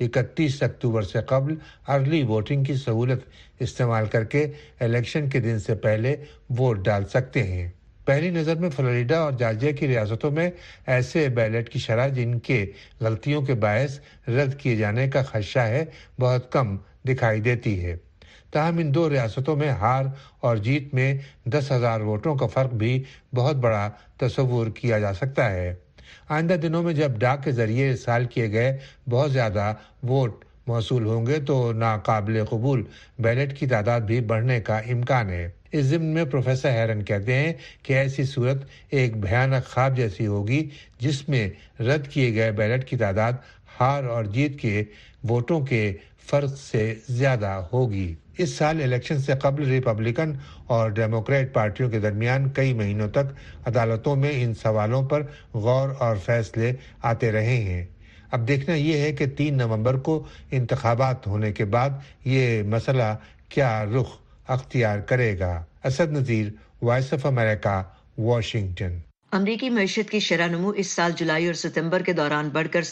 31 اکتوبر سے قبل ارلی ووٹنگ کی سہولت استعمال کر کے الیکشن کے دن سے پہلے ووٹ ڈال سکتے ہیں۔ پہلی نظر میں فلوریڈا اور جارجیا کی ریاستوں میں ایسے بیلٹ کی شرح جن کے غلطیوں کے باعث رد کیے جانے کا خدشہ ہے بہت کم دکھائی دیتی ہے۔ تاہم ان دو ریاستوں میں ہار اور جیت میں 10,000 ووٹوں کا فرق بھی بہت بڑا تصور کیا جا سکتا ہے۔ آئندہ دنوں میں جب ڈاک کے ذریعے ارسال کیے گئے بہت زیادہ ووٹ موصول ہوں گے تو ناقابل قبول بیلٹ کی تعداد بھی بڑھنے کا امکان ہے۔ اس ضمن میں پروفیسر ہیرن کہتے ہیں کہ ایسی صورت ایک بھیانک خواب جیسی ہوگی جس میں رد کیے گئے بیلٹ کی تعداد ہار اور جیت کے ووٹوں کے فرق سے زیادہ ہوگی۔ اس سال الیکشن سے قبل ریپبلکن اور ڈیموکریٹ پارٹیوں کے درمیان کئی مہینوں تک عدالتوں میں ان سوالوں پر غور اور فیصلے آتے رہے ہیں۔ اب دیکھنا یہ ہے کہ 3 نومبر کو انتخابات ہونے کے بعد یہ مسئلہ کیا رخ اختیار کرے گا۔ Asad Nazir, voice of America, Washington. امریکی معیشت کی شرح نمو اس سال جولائی اور ستمبر کے دوران بڑھ کر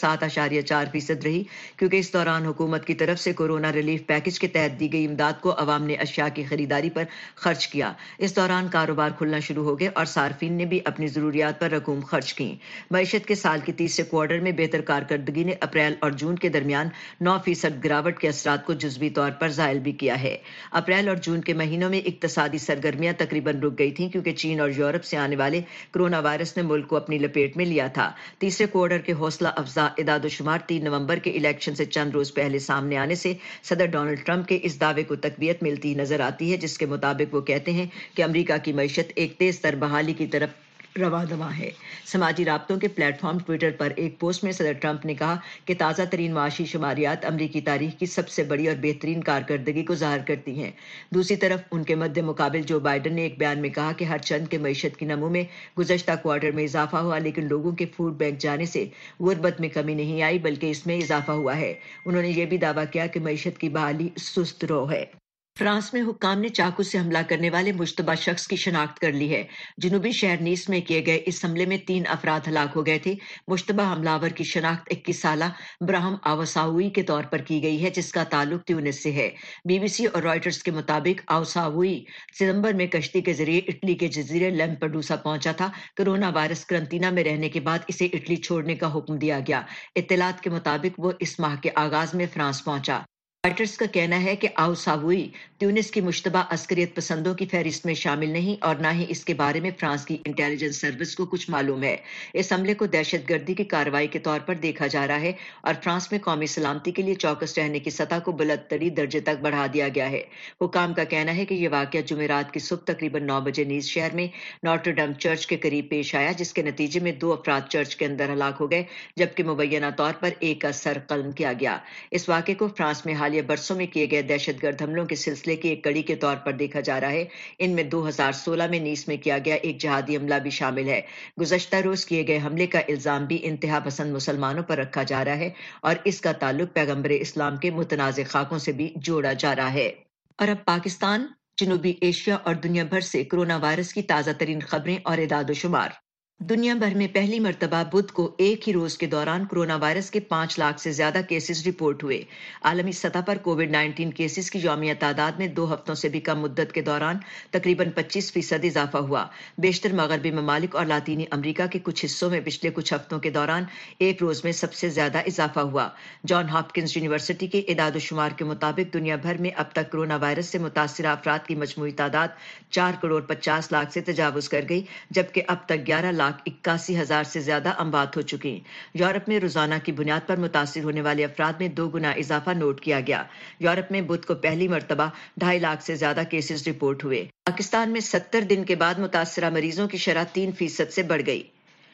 7.4% رہی، کیونکہ اس دوران حکومت کی طرف سے کورونا ریلیف پیکج کے تحت دی گئی امداد کو عوام نے اشیاء کی خریداری پر خرچ کیا۔ اس دوران کاروبار کھلنا شروع ہو گئے اور صارفین نے بھی اپنی ضروریات پر رقوم خرچ کی۔ معیشت کے سال کے تیسرے کوارٹر میں بہتر کارکردگی نے اپریل اور جون کے درمیان 9% گراوٹ کے اثرات کو جزوی طور پر زائل بھی کیا ہے۔ اپریل اور جون کے مہینوں میں اقتصادی سرگرمیاں تقریباً رک گئی تھیں کیونکہ چین اور یورپ سے آنے والے کورونا وائرس نے ملک کو اپنی لپیٹ میں لیا تھا۔ تیسرے کوارٹر کے حوصلہ افزا اعداد و شمار 3 نومبر کے الیکشن سے چند روز پہلے سامنے آنے سے صدر ڈونلڈ ٹرمپ کے اس دعوے کو تقویت ملتی نظر آتی ہے جس کے مطابق وہ کہتے ہیں کہ امریکہ کی معیشت ایک تیز تر بحالی کی طرف رواں دواں ہے۔ سماجی رابطوں کے پلیٹ فارم ٹویٹر پر ایک پوسٹ میں صدر ٹرمپ نے کہا کہ تازہ ترین معاشی شماریات امریکی تاریخ کی سب سے بڑی اور بہترین کارکردگی کو ظاہر کرتی ہیں۔ دوسری طرف ان کے مد مقابل جو بائیڈن نے ایک بیان میں کہا کہ ہر چند کے معیشت کی نمو میں گزشتہ کوارٹر میں اضافہ ہوا، لیکن لوگوں کے فوڈ بینک جانے سے غربت میں کمی نہیں آئی بلکہ اس میں اضافہ ہوا ہے۔ انہوں نے یہ بھی دعویٰ کیا کہ معیشت کی بحالی سست رو ہے۔ فرانس میں حکام نے چاقو سے حملہ کرنے والے مشتبہ شخص کی شناخت کر لی ہے۔ جنوبی شہر نیس میں کیے گئے اس حملے میں 3 افراد ہلاک ہو گئے تھے۔ مشتبہ حملہ آور کی شناخت 21 سالہ براہم آوساوی کے طور پر کی گئی ہے جس کا تعلق تیونس سے ہے۔ بی بی سی اور رائٹرز کے مطابق آوساوی ستمبر میں کشتی کے ذریعے اٹلی کے جزیرے لیمپڈوسا پہنچا تھا۔ کورونا وائرس قرنطینہ میں رہنے کے بعد اسے اٹلی چھوڑنے کا حکم دیا گیا۔ اطلاعات کے مطابق وہ اس ماہ کے آغاز میں فرانس پہنچا۔ رائٹرز کا کہنا ہے کہ آوساوی تیونس کی مشتبہ عسکریت پسندوں کی فہرست میں شامل نہیں اور نہ ہی اس کے بارے میں فرانس کی انٹیلیجنس سروس کو کچھ معلوم ہے۔ اس حملے کو دہشت گردی کی کارروائی کے طور پر دیکھا جا رہا ہے اور فرانس میں قومی سلامتی کے لیے چوکس رہنے کی سطح کو بلند ترین درجے تک بڑھا دیا گیا ہے۔ حکام کا کہنا ہے کہ یہ واقعہ جمعرات کی صبح تقریباً 9 بجے نیس شہر میں نوٹر ڈیم چرچ کے قریب پیش آیا جس کے نتیجے میں 2 افراد چرچ کے اندر ہلاک ہو گئے جبکہ مبینہ طور پر ایک کا سر قلم کیا گیا۔ اس واقعے کو فرانس میں حالیہ برسوں میں کیے گئے دہشت گرد حملوں کے سلسلے کی ایک کڑی کے طور پر دیکھا جا رہا ہے۔ ان میں 2016 میں نیس میں کیا گیا ایک جہادی حملہ بھی شامل ہے۔ گزشتہ روز کیے گئے حملے کا الزام بھی انتہا پسند مسلمانوں پر رکھا جا رہا ہے اور اس کا تعلق پیغمبر اسلام کے متنازع خاکوں سے بھی جوڑا جا رہا ہے۔ اور اب پاکستان، جنوبی ایشیا اور دنیا بھر سے کورونا وائرس کی تازہ ترین خبریں اور اعداد و شمار۔ دنیا بھر میں پہلی مرتبہ بدھ کو ایک ہی روز کے دوران کورونا وائرس کے 5 لاکھ سے زیادہ کیسز رپورٹ ہوئے۔ عالمی سطح پر کووڈ-19 کیسز کی یومیہ تعداد میں 2 ہفتوں سے بھی کم مدت کے دوران تقریباً 25% اضافہ ہوا۔ بیشتر مغربی ممالک اور لاطینی امریکہ کے کچھ حصوں میں پچھلے کچھ ہفتوں کے دوران ایک روز میں سب سے زیادہ اضافہ ہوا۔ جان ہاپکنز یونیورسٹی کے اعداد و شمار کے مطابق دنیا بھر میں اب تک کورونا وائرس سے متاثرہ افراد کی مجموعی تعداد 4 کروڑ 50 لاکھ سے تجاوز کر گئی جبکہ اب تک 11,81,000 سے زیادہ اموات ہو چکی۔ یورپ میں روزانہ کی بنیاد پر متاثر ہونے والے افراد میں 2 گنا اضافہ نوٹ کیا گیا۔ یورپ میں بدھ کو پہلی مرتبہ 2.5 لاکھ سے زیادہ کیسز رپورٹ ہوئے۔ پاکستان میں 70 دن کے بعد متاثرہ مریضوں کی شرح 3% سے بڑھ گئی۔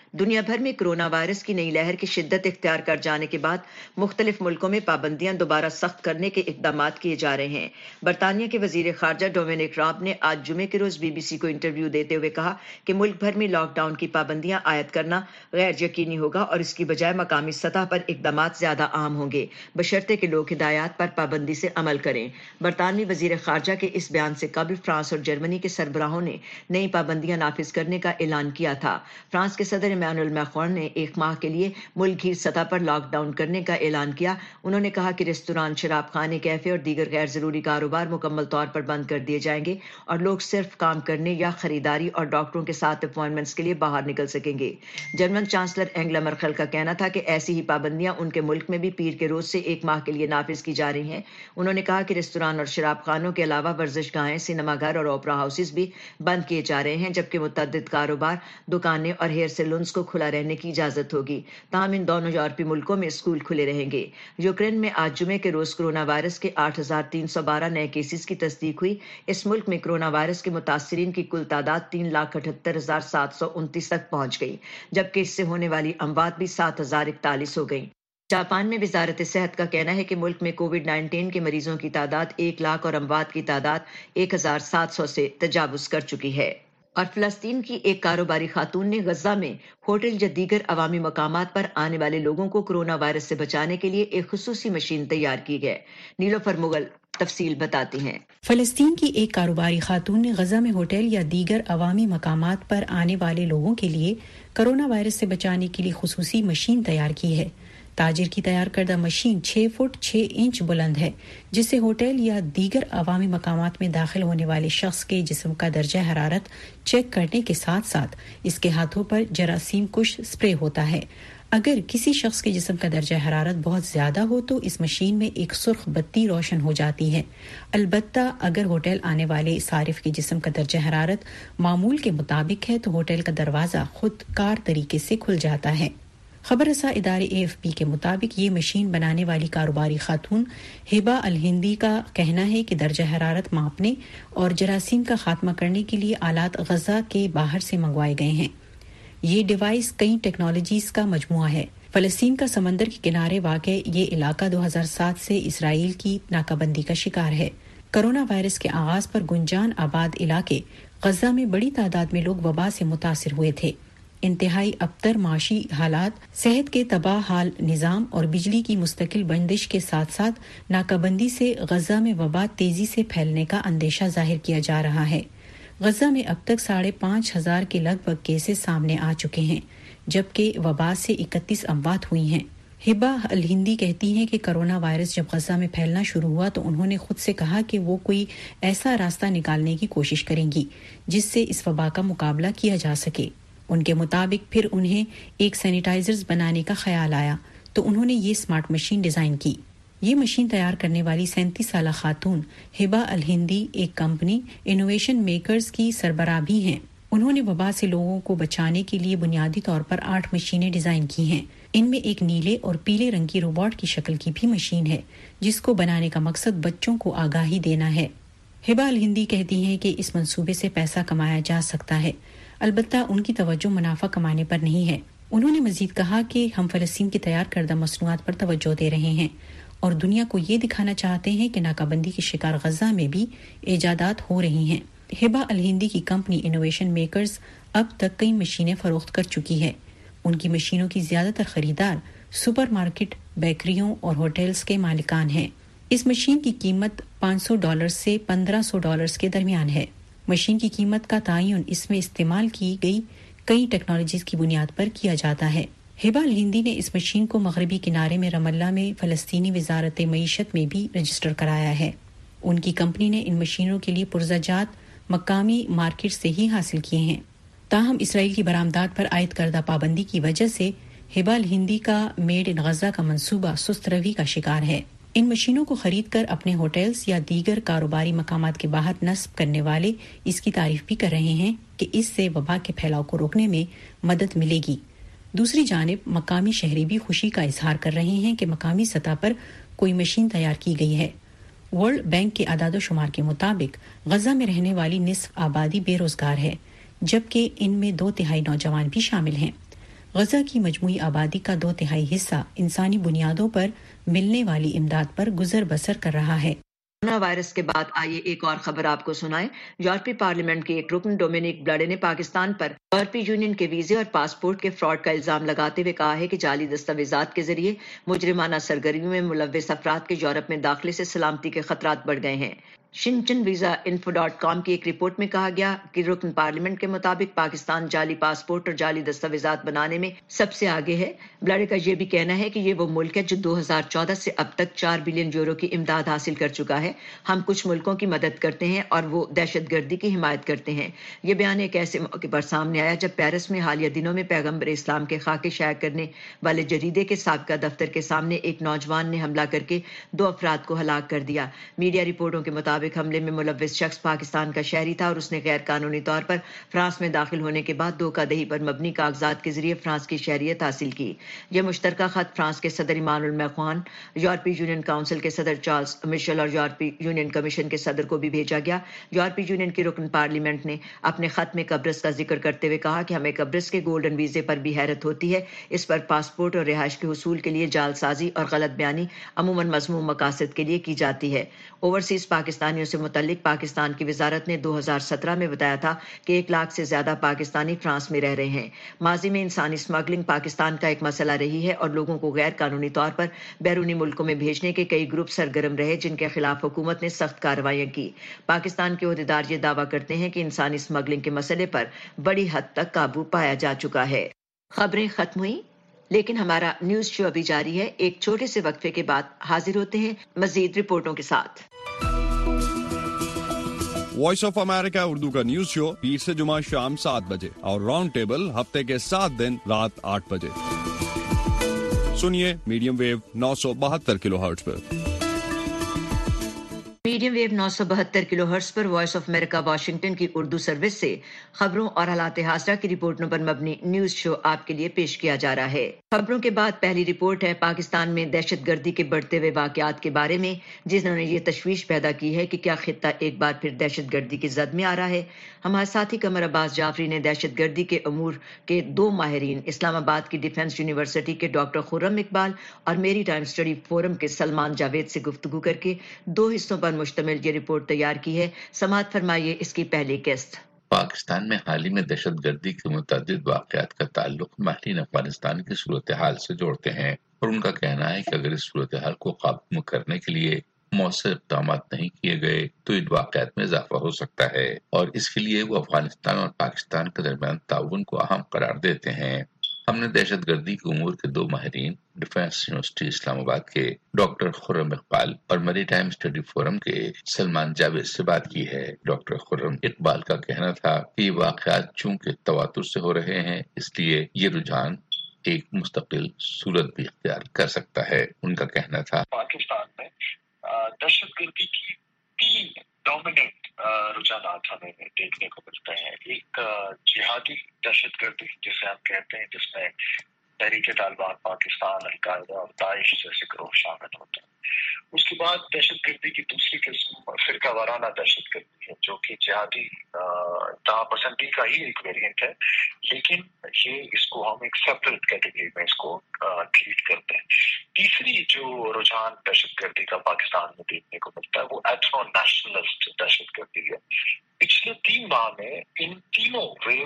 दुनिया भर में कोरोना वायरस की नई लहर की शिद्दत इख्तियार कर जाने के बाद मुख्तलिफ मुल्कों में पाबंदियां दोबारा सख्त करने के इकदाम किए जा रहे हैं। बरतानिया के वजीर खारजा डोमिनिक राब ने आज जुमे के रोज BBC को इंटरव्यू देते हुए कहा कि मुल्क भर में लॉकडाउन की पाबंदियां आयद करना गैर यकीनी होगा और इसकी बजाय मकामी सतह पर इकदाम ज्यादा आम होंगे, बशर्ते के लोग हिदायत पर पाबंदी से अमल करें। बरतानवी वजीर खारजा के इस बयान से कबल फ्रांस और जर्मनी के सरबराहों ने नई पाबंदियां नाफिज करने का ऐलान किया था। फ्रांस के सदर इमैनुअल मैक्रोन ने एक माह के लिए मुल्क भर सतह पर लॉकडाउन करने का ऐलान किया। उन्होंने कहा कि रेस्तोरां, शराब खाने, कैफे और दीगर गैर जरूरी कारोबार मुकम्मल तौर पर बंद कर दिए जाएंगे और लोग सिर्फ काम करने या खरीदारी और डॉक्टरों के साथ अपॉइंटमेंट्स के लिए बाहर निकल सकेंगे। जर्मन चांसलर एंगेला मर्केल का कहना था कि ऐसी ही पाबंदियां उनके मुल्क में भी पीर के रोज से एक माह के लिए नाफिज की जा रही हैं। उन्होंने कहा कि रेस्तोरां और शराब खानों के अलावा वर्जिशगाहें, सिनेमाघर और ओपेरा हाउसेस भी बंद किए जा रहे हैं, जबकि मुतअद्दिद कारोबार, दुकानें और हेयर सैलून्स को खुला रहने की इजाजत होगी। ताहम इन दोनों यूरोपीय मुल्कों में स्कूल खुले रहेंगे। यूक्रेन में आज जुमे के रोज कोरोना वायरस के 8,312 नए केसेस की तस्दीक हुई। इस मुल्क में कोरोना वायरस के मुतासरीन की कुल तादाद 3,78,729 तक पहुंच गई, जबकि इससे होने वाली अमवात भी 7,041 हो गई। जापान में वजारत सेहत का कहना है कि मुल्क में कोविड-19 के मरीजों की तादाद 1 लाख और अमवात की तादाद 1,700 से तजावुज कर चुकी है। और फिलिस्तीन की एक कारोबारी खातून ने गजा में होटल या दीगर अवामी मकामात पर आने वाले लोगों को कोरोना वायरस से बचाने के लिए एक खुसूसी मशीन तैयार की है। नीलोफर मुगल तफसील बताती हैं। फिलिस्तीन की एक कारोबारी खातून ने गजा में होटल या दीगर अवामी मकामात पर आने वाले लोगों के लिए कोरोना वायरस से बचाने के लिए खुसूसी मशीन तैयार की है। ताजिर की तैयार करदा मशीन 6 फुट 6 इंच बुलंद है, जिससे होटल या दीगर अवामी मकामात में दाखिल होने वाले शख्स के जिस्म का दर्जा हरारत चेक करने के साथ साथ इसके हाथों पर जरासीम कुश स्प्रे होता है। अगर किसी शख्स के जिस्म का दर्जा हरारत बहुत ज्यादा हो तो इस मशीन में एक सुर्ख बत्ती रोशन हो जाती है। अलबत्ता अगर होटल आने वाले सारिफ के जिस्म का दर्जा हरारत मामूल के मुताबिक है तो होटल का दरवाजा खुदकार तरीके से खुल जाता है। खबर रसा इदारे AFP के मुताबिक ये मशीन बनाने वाली कारोबारी खातून हिबा अल हिंदी का कहना है कि दर्जा हरारत मापने और जरासीम का खात्मा करने के लिए आलात गजा के बाहर से मंगवाए गए हैं। ये डिवाइस कई टेक्नोलॉजीज का मजमुआ है। फलस्तीन का समंदर के किनारे वाक़ ये इलाका 2007 से इसराइल की नाकाबंदी का शिकार है। कोरोना वायरस के आगाज पर गुंजान आबाद इलाके गजा में बड़ी तादाद में लोग वबा से मुतासिर हुए थे। इंतहाई अबतर माशी हालात, सेहत के तबाह हाल निज़ाम और बिजली की मुस्तकिल बंदिश के साथ साथ नाकाबंदी से गजा में वबा तेजी से फैलने का अंदेशा जाहिर किया जा रहा है। गजा में अब तक 5,500 के लगभग केसेस सामने आ चुके हैं, जबकि वबा से 31 अमवात हुई हैं। हिबा अल हिंदी कहती हैं कि कोरोना वायरस जब गजा में फैलना शुरू हुआ तो उन्होंने खुद से कहा कि वो कोई ऐसा रास्ता निकालने की कोशिश करेंगी जिससे इस वबा का मुकाबला किया जा सके। उनके मुताबिक फिर उन्हें एक सैनिटाइजर्स बनाने का ख्याल आया तो उन्होंने ये स्मार्ट मशीन डिजाइन की। ये मशीन तैयार करने वाली 37 साला खातून हिबा अल हिंदी एक कंपनी इनोवेशन मेकर्स की सरबराह भी हैं। उन्होंने वबा से लोगों को बचाने के लिए बुनियादी तौर पर 8 मशीनें डिजाइन की हैं। इनमें एक नीले और पीले रंग की रोबोट की शक्ल की भी मशीन है, जिसको बनाने का मकसद बच्चों को आगाही देना है। हिबा अल हिंदी कहती हैं कि इस मंसूबे से पैसा कमाया जा सकता है, अलबत्ता उनकी तवज्जो मुनाफा कमाने पर नहीं है। उन्होंने मजीद कहा कि हम फलस्तीन की तैयार करदा मसनूआत पर तवज्जो दे रहे हैं और दुनिया को ये दिखाना चाहते हैं कि नाकाबंदी के शिकार गजा में भी इजादात हो रही हैं। हिबा अल हिंदी की कंपनी इनोवेशन मेकर्स अब तक कई मशीनें फरोख्त कर चुकी है। उनकी मशीनों की ज्यादातर खरीदार सुपरमार्केट, बेकरियों और होटल्स के मालिकान हैं। इस मशीन की कीमत $500 से $1,500 के दरमियान है। मशीन की कीमत का तयन इसमें इस्तेमाल की गई कई टेक्नोलॉजीज की बुनियाद पर किया जाता है। हिबा अल हिंदी ने इस मशीन को मगरबी किनारे में रमल्ला में फलस्तीनी वजारत मईशत में भी रजिस्टर कराया है। उनकी कंपनी ने इन मशीनों के लिए पुर्जाजात मकामी मार्केट से ही हासिल किए हैं। ताहम इसराइल की बरामदात पर आयद करदा पाबंदी की वजह से हिबा अल हिंदी का मेड इन गजा का मंसूबा सुस्त रवी का शिकार है। इन मशीनों को खरीद कर अपने होटल्स या दीगर कारोबारी मकामात के बाहर नस्ब करने वाले इसकी तारीफ भी कर रहे हैं कि इससे वबा के फैलाव को रोकने में मदद मिलेगी। दूसरी जानिब मकामी शहरी भी खुशी का इजहार कर रहे हैं कि मकामी सतह पर कोई मशीन तैयार की गई है। वर्ल्ड बैंक के आदादो शुमार के मुताबिक गजा में रहने वाली निस्फ आबादी बेरोजगार है, जबकि इनमें 2/3 नौजवान भी शामिल हैं। गजा की मजमूई आबादी का 2/3 हिस्सा इंसानी बुनियादों पर मिलने वाली इमदाद पर गुजर बसर कर रहा है। कोरोना वायरस के बाद आइए एक और खबर आपको सुनाएं। यूरोपीय पार्लियामेंट के एक रुकन डोमिनिक ब्लडे ने पाकिस्तान पर यूरोपीय यूनियन के वीजे और पासपोर्ट के फ्रॉड का इल्जाम लगाते हुए कहा है कि जाली दस्तावेजात के जरिए मुजरिमाना सरगर्मियों में मुलव्वस अफराद के यूरोप में दाखिले से सलामती के खतरात बढ़ गए हैं। शिनचन वीजा info.com की एक रिपोर्ट में कहा गया कि रुकन पार्लियामेंट के मुताबिक पाकिस्तान जाली पासपोर्ट और जाली दस्तावेजात बनाने में सबसे आगे है। ब्लडे का यह भी कहना है कि ये वो मुल्क है जो 2014 से अब तक 4 बिलियन यूरो की इमदाद हासिल कर चुका है। हम कुछ मुल्कों की मदद करते हैं और वो दहशतगर्दी की हिमायत करते हैं। ये बयान एक ऐसे मौके पर सामने आया जब पेरिस में हालिया दिनों में पैगम्बर इस्लाम के खाके शाया करने वाले जरीदे के साबका दफ्तर के सामने एक नौजवान ने हमला करके 2 अफराद को हलाक कर दिया। मीडिया रिपोर्टों के मुताबिक हमले में मुलव्वस शख्स पाकिस्तान का शहरी था और उसने गैर कानूनी तौर पर फ्रांस में दाखिल होने के बाद धोखाधड़ी पर मबनी कागजात के जरिए फ्रांस की शहरियत हासिल की। यह मुश्तरका खत फ्रांस के सदर इमानुएल मैक्रोन, यूरोपीय यूनियन काउंसिल के सदर चार्ल्स मिशेल और यूरोपीय यूनियन कमीशन के सदर को भी भेजा गया। यूरोपीय यूनियन की रुकन पार्लियामेंट ने अपने खत में कब्रिस का जिक्र करते हुए कहा कि हमें कब्रिस के गोल्डन वीजे पर भी हैरत होती है। इस पर पासपोर्ट और रिहाइश के हुसूल के लिए जालसाजी और गलत बयानी अमूमन मज़मूम मकासद के लिए की जाती है। ओवरसीज पाकिस्तानियों से मुतल्लिक पाकिस्तान की वजारत ने 2017 में बताया था कि 1 लाख से ज्यादा पाकिस्तानी फ्रांस में रह रहे हैं। माजी में इंसानी स्मगलिंग पाकिस्तान का एक मसला रही है और लोगों को गैर कानूनी तौर पर बैरूनी मुल्कों में भेजने के कई ग्रुप सरगर्म रहे जिनके खिलाफ हुकूमत ने सख्त कार्रवाइयां की। पाकिस्तान के ओहदेदार ये दावा करते हैं कि इंसानी स्मगलिंग के मसले पर बड़ी हद तक काबू पाया जा चुका है। खबरें खत्म हुई लेकिन हमारा न्यूज शो अभी जारी है। एक छोटे से वक्फे के बाद हाजिर होते हैं मजीद रिपोर्टों के साथ। वॉइस ऑफ अमेरिका उर्दू का न्यूज शो पीर से जुमा शाम 7 बजे और राउंड टेबल हफ्ते के 7 दिन रात 8 बजे सुनिए मीडियम वेव 972 किलोहर्ट्ज पर। मीडियम वेव 972 किलोहर्ट्ज पर वॉइस ऑफ अमेरिका वाशिंगटन की उर्दू सर्विस से खबरों और हालात हाज़रा की रिपोर्टों पर मबनी न्यूज शो आपके लिए पेश किया जा रहा है। खबरों के बाद पहली रिपोर्ट है पाकिस्तान में दहशतगर्दी के बढ़ते हुए वाकयात के बारे में, जिन्होंने ये तशवीश पैदा की है कि क्या खित्ता एक बार फिर दहशतगर्दी की जद में आ रहा है। हमारे साथी कमर अब्बास जाफरी ने दहशतगर्दी के अमूर के 2 माहिरीन इस्लामाबाद की डिफेंस यूनिवर्सिटी के डॉक्टर खुर्रम इकबाल और मेरी टाइम स्टडी फोरम के सलमान जावेद से गुफ्तगू करके 2 हिस्सों पर मुश्तमिल ये रिपोर्ट तैयार की है। समाअत फरमाइए इसकी पहली किस्त। पाकिस्तान में हाल ही में दहशतगर्दी के मुतअद्दिद वाक़यात का ताल्लुक माहिरीन अफगानिस्तान की सूरत हाल से जोड़ते हैं और उनका कहना है कि अगर इस सूरत हाल को काबू करने के लिए मौसर इक़दाम नहीं किए गए तो इन वाक़यात में इजाफा हो सकता है और इसके लिए वो अफगानिस्तान और पाकिस्तान के दरमियान ताउन को अहम करार देते हैं। हमने दहशतगर्दी के उमूर के 2 माहिरीन डिफेंस यूनिवर्सिटी इस्लामाबाद के डॉक्टर खुर्रम इकबाल और मेरी टाइम स्टडी फोरम के सलमान जावेद से बात की है। डॉक्टर खुर्रम इकबाल का कहना था कि ये वाक़यात चूंकि तवातुर से हो रहे हैं इसलिए ये रुझान एक मुस्तकिल सूरत भी इख्तियार कर सकता है। उनका कहना था पाकिस्तान में दहशतगर्दी की 3 डोमिनेंट रुझानात हमें देखने को मिलते हैं। एक जिहादी दहशतगर्दी जिसे हम कहते हैं, जिसमें तहरीक तालिबान पाकिस्तान, अल-कायदा और दाइश जैसे ग्रोह शामिल होते हैं। उसके बाद दहशतगर्दी की दूसरी किस्म फिरका वाराना दहशतगर्दी है, जो कि जिहादी दापसंदी का ही एक वेरिएंट है, लेकिन ये इसको हम एक सेपरेट कैटेगरी में इसको ट्रीट करते हैं। तीसरी जो रुझान दहशतगर्दी का पाकिस्तान में देखने को मिलता है वो एथनो नेशनलिस्ट दहशतगर्दी है। पिछले 3 माह में इन तीनों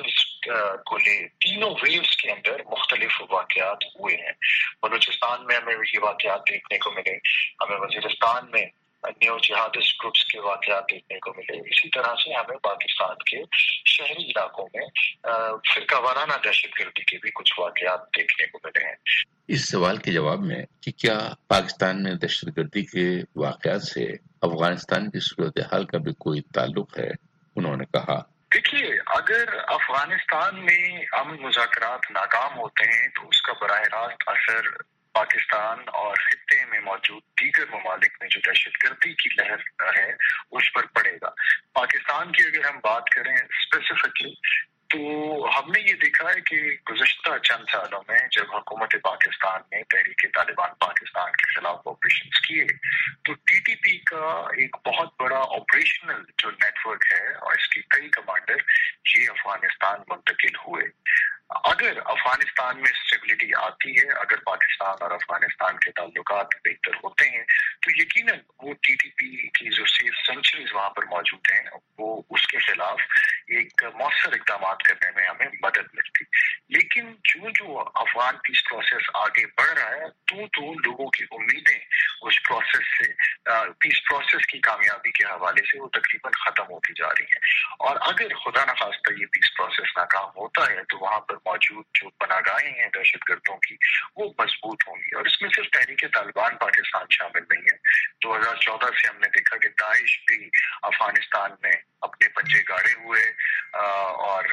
वेव्स के अंदर मुख्तलिफ वाक़यात हुए हैं। बलूचिस्तान में हमें ये वाक़यात देखने को मिले, हमें वज़ीरिस्तान में न्यू जिहादिस्ट ग्रुप्स के वाक़यात देखने को मिले, इसी तरह से हमें पाकिस्तान के शहरी इलाकों में फिरका वाराना दहशतगर्दी के भी कुछ वाक़यात देखने को मिले हैं। इस सवाल के जवाब में कि क्या पाकिस्तान में दहशतगर्दी के वाक़यात से अफगानिस्तान की सूरत हाल का भी कोई ताल्लुक है, उन्होंने कहा, देखिए, अगर अफगानिस्तान में अमन मुज़ाकरात नाकाम होते हैं तो उसका बराह रास्त असर पाकिस्तान और खित्ते में मौजूद दीगर ममालिक में जो दहशतगर्दी की लहर है उस पर पड़ेगा। पाकिस्तान की अगर हम बात करें स्पेसिफिकली तो हमने ये देखा है कि गुज़श्ता चंद सालों में जब हुकूमत पाकिस्तान ने तहरीक तालिबान पाकिस्तान के खिलाफ ऑपरेशंस किए तो टीटीपी का एक बहुत बड़ा ऑपरेशनल जो नेटवर्क है और इसके कई कमांडर ये अफगानिस्तान मुंतकिल हुए। اگر افغانستان میں اسٹیبلٹی آتی ہے، اگر پاکستان اور افغانستان کے تعلقات بہتر ہوتے ہیں، تو یقیناً وہ ٹی ٹی پی کی جو سیف سینچریز وہاں پر موجود ہیں، وہ اس کے خلاف ایک مؤثر اقدامات کرنے میں ہمیں مدد ملتی. لیکن جو افغان پیس پروسیس آگے بڑھ رہا ہے، تو لوگوں کی امیدیں اس پروسیس سے، پیس پروسیس کی کامیابی کے حوالے سے وہ تقریباً ختم ہوتی جا رہی ہیں. اور اگر خدا نخواستہ یہ پیس پروسیس ناکام ہوتا ہے تو وہاں پر موجود جو پناہگاہیں ہیں دہشت گردوں کی، وہ مضبوط ہوں گی. اور اس میں صرف تحریک طالبان پاکستان شامل نہیں ہے. 2014 سے ہم نے دیکھا کہ داعش بھی افغانستان میں اپنے پنجے گاڑے ہوئے، اور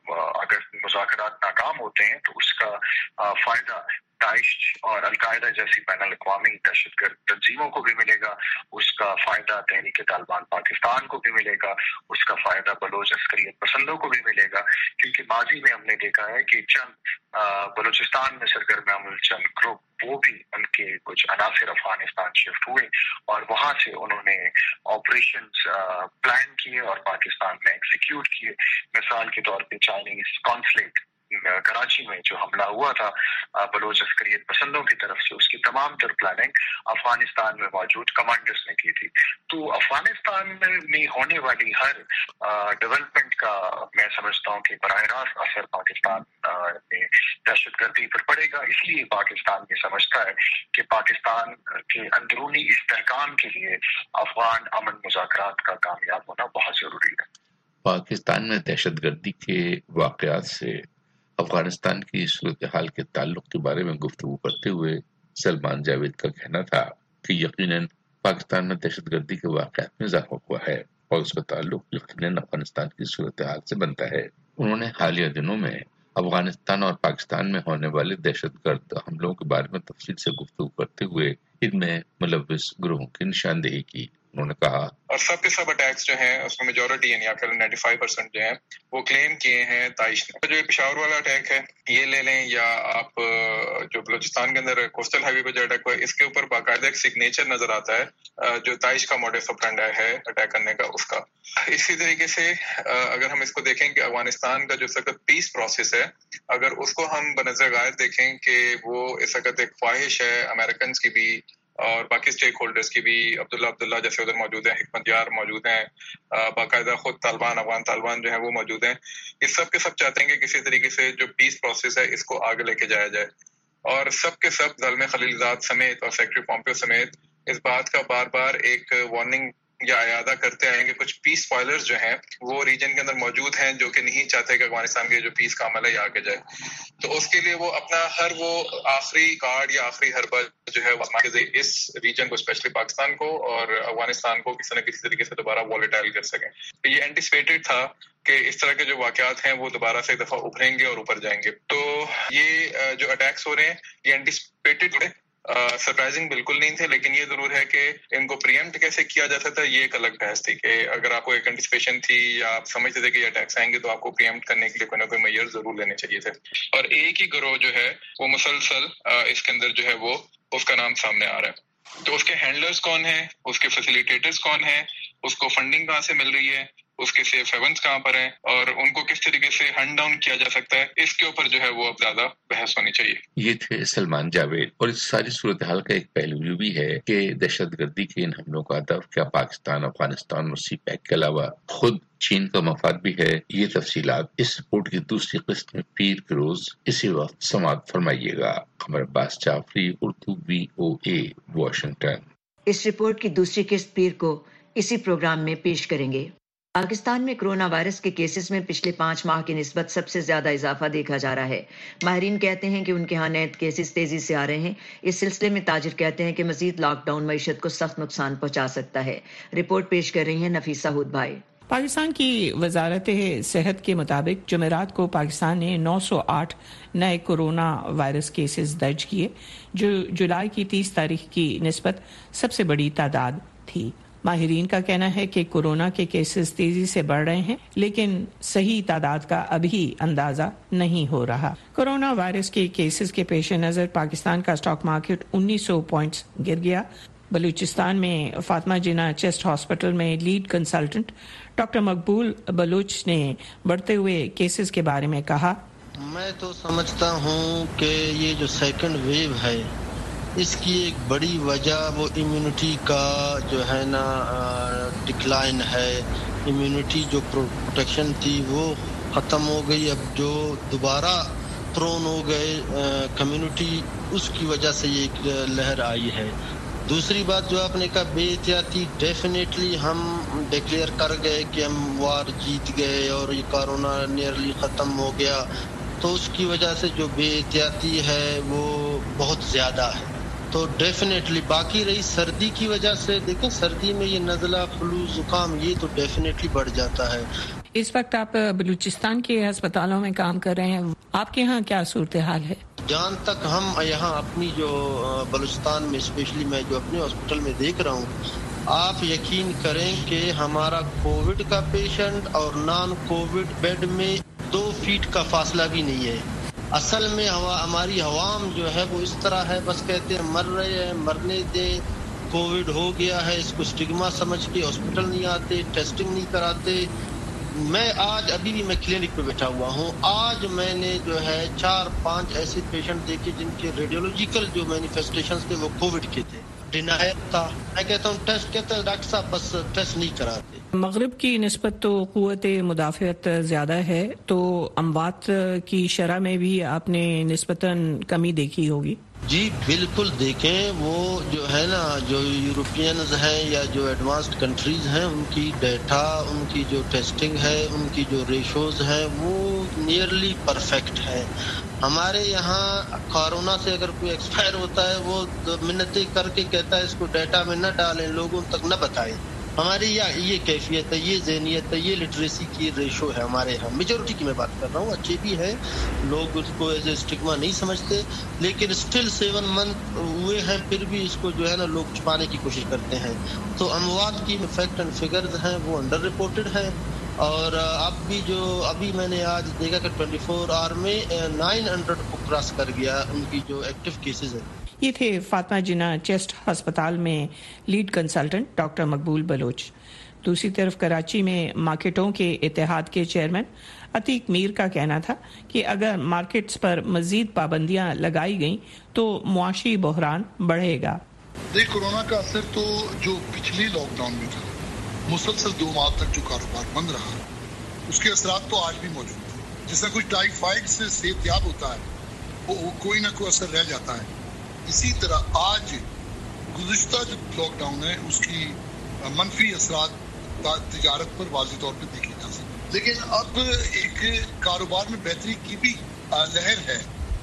اگر مذاکرات ناکام ہوتے ہیں تو اس کا فائدہ داعش اور القاعدہ جیسی بین الاقوامی دہشت گرد تنظیموں کو بھی ملے گا، اس کا فائدہ تحریک طالبان پاکستان کو بھی ملے گا، اس کا فائدہ بلوچ عسکریت پسندوں کو بھی ملے گا. کیونکہ ماضی میں ہم نے دیکھا ہے کہ چند بلوچستان میں سرگرم عمل چند گروپ، وہ بھی ان کے کچھ عناصر افغانستان شفٹ ہوئے اور وہاں سے انہوں نے آپریشنز پلان کیے اور پاکستان میں ایکسیکیوٹ کیے. مثال کے طور پہ چائنیز قونصلیٹ کراچی میں جو حملہ ہوا تھا بلوچ عسکریت پسندوں کی طرف سے، اس کی تمام تر پلاننگ افغانستان میں موجود کمانڈرز نے کی تھی. تو افغانستان میں ہونے والی ہر ڈیولپمنٹ کا میں سمجھتا ہوں کہ براہ راست اثر پاکستان میں دہشت گردی پر پڑے گا. اس لیے پاکستان یہ سمجھتا ہے کہ پاکستان کے اندرونی استحکام کے لیے افغان امن مذاکرات کا کامیاب ہونا بہت ضروری ہے. پاکستان میں دہشت گردی کے واقعات سے افغانستان کی صورتحال کے تعلق کے بارے میں گفتگو کرتے ہوئے سلمان جاوید کا کہنا تھا کہ یقیناً پاکستان میں دہشت گردی کے واقعات میں اضافہ ہوا ہے اور اس کا تعلق یقیناً افغانستان کی صورتحال سے بنتا ہے. انہوں نے حالیہ دنوں میں افغانستان اور پاکستان میں ہونے والے دہشت گرد حملوں کے بارے میں تفصیل سے گفتگو کرتے ہوئے ان میں ملوث گروہوں کی نشاندہی کی. انہوں نے کہا اور سب کے سب اٹیکس جو ہیں اس میں میجورٹی یعنی 95% جو ہیں وہ کلیم کیے ہیں داعش نے. جو پشاور والا اٹیک ہے یہ لے لیں، یا آپ جو بلوچستان کے اندر کوسٹل ہائی وے پہ جو اٹیک ہوا ہے، اس کے اوپر باقاعدہ ایک سگنیچر نظر آتا ہے جو داعش کا موڈس آپرینڈی ہے اٹیک کرنے کا اس کا. اسی طریقے سے اگر ہم اس کو دیکھیں کہ افغانستان کا جو سخت پیس پروسیس ہے، اگر اس کو ہم بنظر غائب دیکھیں کہ وہ اس وقت ایک خواہش ہے امریکنز کی بھی اور باقی اسٹیک ہولڈرز کی بھی. عبداللہ جیسے ادھر موجود ہیں، حکمت یار موجود ہیں، باقاعدہ خود طالبان، افغان طالبان جو ہیں وہ موجود ہیں. اس سب کے سب چاہتے ہیں کہ کسی طریقے سے جو پیس پروسیس ہے اس کو آگے لے کے جایا جائے. اور سب کے سب زلمے خلیل زاد سمیت اور سیکرٹری پومپیو سمیت اس بات کا بار بار ایک وارننگ یا اعادہ کرتے آئیں کہ کچھ پیس اسپوائلرز جو ہیں وہ ریجن کے اندر موجود ہیں جو کہ نہیں چاہتے کہ افغانستان کے جو پیس کا عمل ہے یہ آگے جائے. تو اس کے لیے وہ اپنا ہر وہ آخری کارڈ یا آخری حربہ جو ہے اس ریجن کو اسپیشلی پاکستان کو اور افغانستان کو کسی نہ کسی طریقے سے دوبارہ والیٹائل کر سکیں. یہ اینٹیسپیٹڈ تھا کہ اس طرح کے جو واقعات ہیں وہ دوبارہ سے ایک دفعہ ابھریں گے اور اوپر جائیں گے. تو یہ جو اٹیکس ہو رہے ہیں یہ اینٹیسپیٹڈ سرپرائزنگ بالکل نہیں تھے، لیکن یہ ضرور ہے کہ ان کو پریمپٹ کیسے کیا جا سکتا ہے یہ ایک الگ بحث تھی. کہ اگر آپ کو ایک اینٹیسپیشن تھی یا آپ سمجھتے تھے کہ یہ اٹیکس آئیں گے تو آپ کو پریمپٹ کرنے کے لیے کوئی نہ کوئی میئر ضرور لینے چاہیے تھے. اور ایک ہی گروہ جو ہے وہ مسلسل اس کے اندر جو ہے وہ اس کا نام سامنے آ رہا ہے. تو اس کے ہینڈلرز کون ہیں، اس کے فیسیلیٹیٹرز کون ہیں، اس کو فنڈنگ کہاں سے مل رہی ہے، اس کے سیف ہیونز کہاں پر ہیں اور ان کو کس طریقے سے ہنڈ ڈاؤن کیا جا سکتا ہے، اس کے اوپر جو ہے وہ اب زیادہ بحث ہونی چاہیے. یہ تھے سلمان جاوید. اور اس ساری صورتحال کا ایک پہلو یہ بھی ہے کہ دہشت گردی کے ان حملوں کا ہدف کیا پاکستان، افغانستان اور سی پیک کے علاوہ خود چین کا مفاد بھی ہے. یہ تفصیلات اس رپورٹ کی دوسری قسط میں پیر کے روز اسی وقت سماعت فرمائیے گا. Qamar Abbas Jafri, Urdu VOA، Washington. اس رپورٹ کی دوسری قسط پیر کو اسی پروگرام میں پیش کریں گے. پاکستان میں کرونا وائرس کے کیسز میں پچھلے 5 ماہ کی نسبت سب سے زیادہ اضافہ دیکھا جا رہا ہے. ماہرین کہتے ہیں کہ ان کے ہاں نئے کیسز تیزی سے آ رہے ہیں. اس سلسلے میں تاجر کہتے ہیں کہ مزید لاک ڈاؤن معیشت کو سخت نقصان پہنچا سکتا ہے. رپورٹ پیش کر رہی ہیں نفیسہ ہود بھائی. پاکستان کی وزارت صحت کے مطابق جمعرات کو پاکستان نے 908 نئے کورونا وائرس کیسز درج کیے، جو جولائی کی 30 تاریخ کی نسبت سب سے بڑی تعداد تھی. ماہرین کا کہنا ہے کہ کورونا کے کیسز تیزی سے بڑھ رہے ہیں، لیکن صحیح تعداد کا ابھی اندازہ نہیں ہو رہا. کورونا وائرس کے کیسز کے پیش نظر پاکستان کا اسٹاک مارکیٹ 1900 پوائنٹس گر گیا. بلوچستان میں فاطمہ جناح چیسٹ ہاسپٹل میں lead consultant doctor Maqbool Baloch نے بڑھتے ہوئے کیسز کے بارے میں کہا، میں تو سمجھتا ہوں کہ یہ جو سیکنڈ ویو ہے اس کی ایک بڑی وجہ وہ امیونٹی کا جو ہے نا ڈکلائن ہے. امیونٹی جو پروٹیکشن تھی وہ ختم ہو گئی. اب جو دوبارہ پرون ہو گئے کمیونٹی, اس کی وجہ سے یہ ایک لہر آئی ہے. دوسری بات جو آپ نے کہا بے احتیاطی, ڈیفینیٹلی ہم ڈکلیئر کر گئے کہ ہم وار جیت گئے اور یہ کورونا نیئرلی ختم ہو گیا, تو اس کی وجہ سے جو بے احتیاطی ہے وہ بہت زیادہ ہے. تو ڈیفینیٹلی باقی رہی سردی کی وجہ سے, دیکھیں سردی میں یہ نزلہ فلو زکام یہ تو ڈیفینیٹلی بڑھ جاتا ہے. اس وقت آپ بلوچستان کے ہسپتالوں میں کام کر رہے ہیں, آپ کے ہاں کیا صورتحال ہے؟ جہاں تک ہم یہاں اپنی جو بلوچستان میں اسپیشلی میں جو اپنے ہاسپٹل میں دیکھ رہا ہوں, آپ یقین کریں کہ ہمارا کووڈ کا پیشنٹ اور نان کووڈ بیڈ میں 2 فیٹ کا فاصلہ بھی نہیں ہے. اصل میں ہماری عوام جو ہے وہ اس طرح ہے, بس کہتے ہیں مر رہے ہیں مرنے دیں, کووڈ ہو گیا ہے, اس کو اسٹگما سمجھ کے ہاسپٹل نہیں آتے, ٹیسٹنگ نہیں کراتے. میں آج ابھی بھی میں کلینک پہ بیٹھا ہوا ہوں, آج میں نے جو ہے 4-5 ایسے پیشنٹ دیکھے جن کے ریڈیولوجیکل جو مینیفیسٹیشنز تھے وہ کووڈ کے تھے. ڈینائر تھا, میں کہتا ہوں ٹیسٹ, کہتے ہیں ڈاکٹر صاحب بس ٹیسٹ نہیں کراتے. مغرب کی نسبت تو قوت مدافعت زیادہ ہے, تو اموات کی شرح میں بھی آپ نے نسبتاً کمی دیکھی ہوگی. جی بالکل, دیکھیں وہ جو ہے نا جو یورپینز ہیں یا جو ایڈوانسڈ کنٹریز ہیں ان کی ڈیٹا, ان کی جو ٹیسٹنگ ہے, ان کی جو ریشوز ہیں وہ نیئرلی پرفیکٹ ہے. ہمارے یہاں کورونا سے اگر کوئی ایکسپائر ہوتا ہے وہ منتیں کر کے کہتا ہے اس کو ڈیٹا میں نہ ڈالیں, لوگوں تک نہ بتائیں. ہماری یہ کیفیت ہے, یہ ذہنیت ہے, یہ لٹریسی کی ریشو ہے ہمارے یہاں. میجورٹی کی میں بات کر رہا ہوں, اچھے بھی ہیں لوگ, اس کو ایز اے اسٹگما نہیں سمجھتے, لیکن اسٹل 7 منتھ ہوئے ہیں پھر بھی اس کو جو ہے نا لوگ چھپانے کی کوشش کرتے ہیں. تو اموات کی فیکٹ اینڈ فگرز ہیں وہ انڈر رپورٹڈ ہیں, اور ابھی میں نے آج دیکھا کہ 24 آور میں 900 کو کراس کر گیا ان کی جو ایکٹیو کیسز ہیں. یہ تھے فاطمہ جناح چیسٹ ہسپتال میں lead consultant doctor Maqbool Baloch. دوسری طرف کراچی میں مارکیٹوں کے اتحاد کے چیئرمین عتیق میر کا کہنا تھا کہ اگر مارکیٹس پر مزید پابندیاں لگائی گئیں تو معاشی بحران بڑھے گا. کورونا کا اثر تو جو پچھلی لاک ڈاؤن میں تھا, مسلسل 2 ماہ تک جو کاروبار بند رہا, اس کے اثرات تو آج بھی موجود ہیں. جس طرح کچھ ٹائیفائڈ سے صحت یاب ہوتا ہے وہ کوئی نہ کوئی اثر رہ جاتا ہے, اسی طرح آج گزشتہ جو لاک ڈاؤن ہے اس کی منفی اثرات تجارت پر واضح طور پہ دیکھی جا سکتے. لیکن اب ایک کاروبار میں بہتری کی بھی لہر ہے,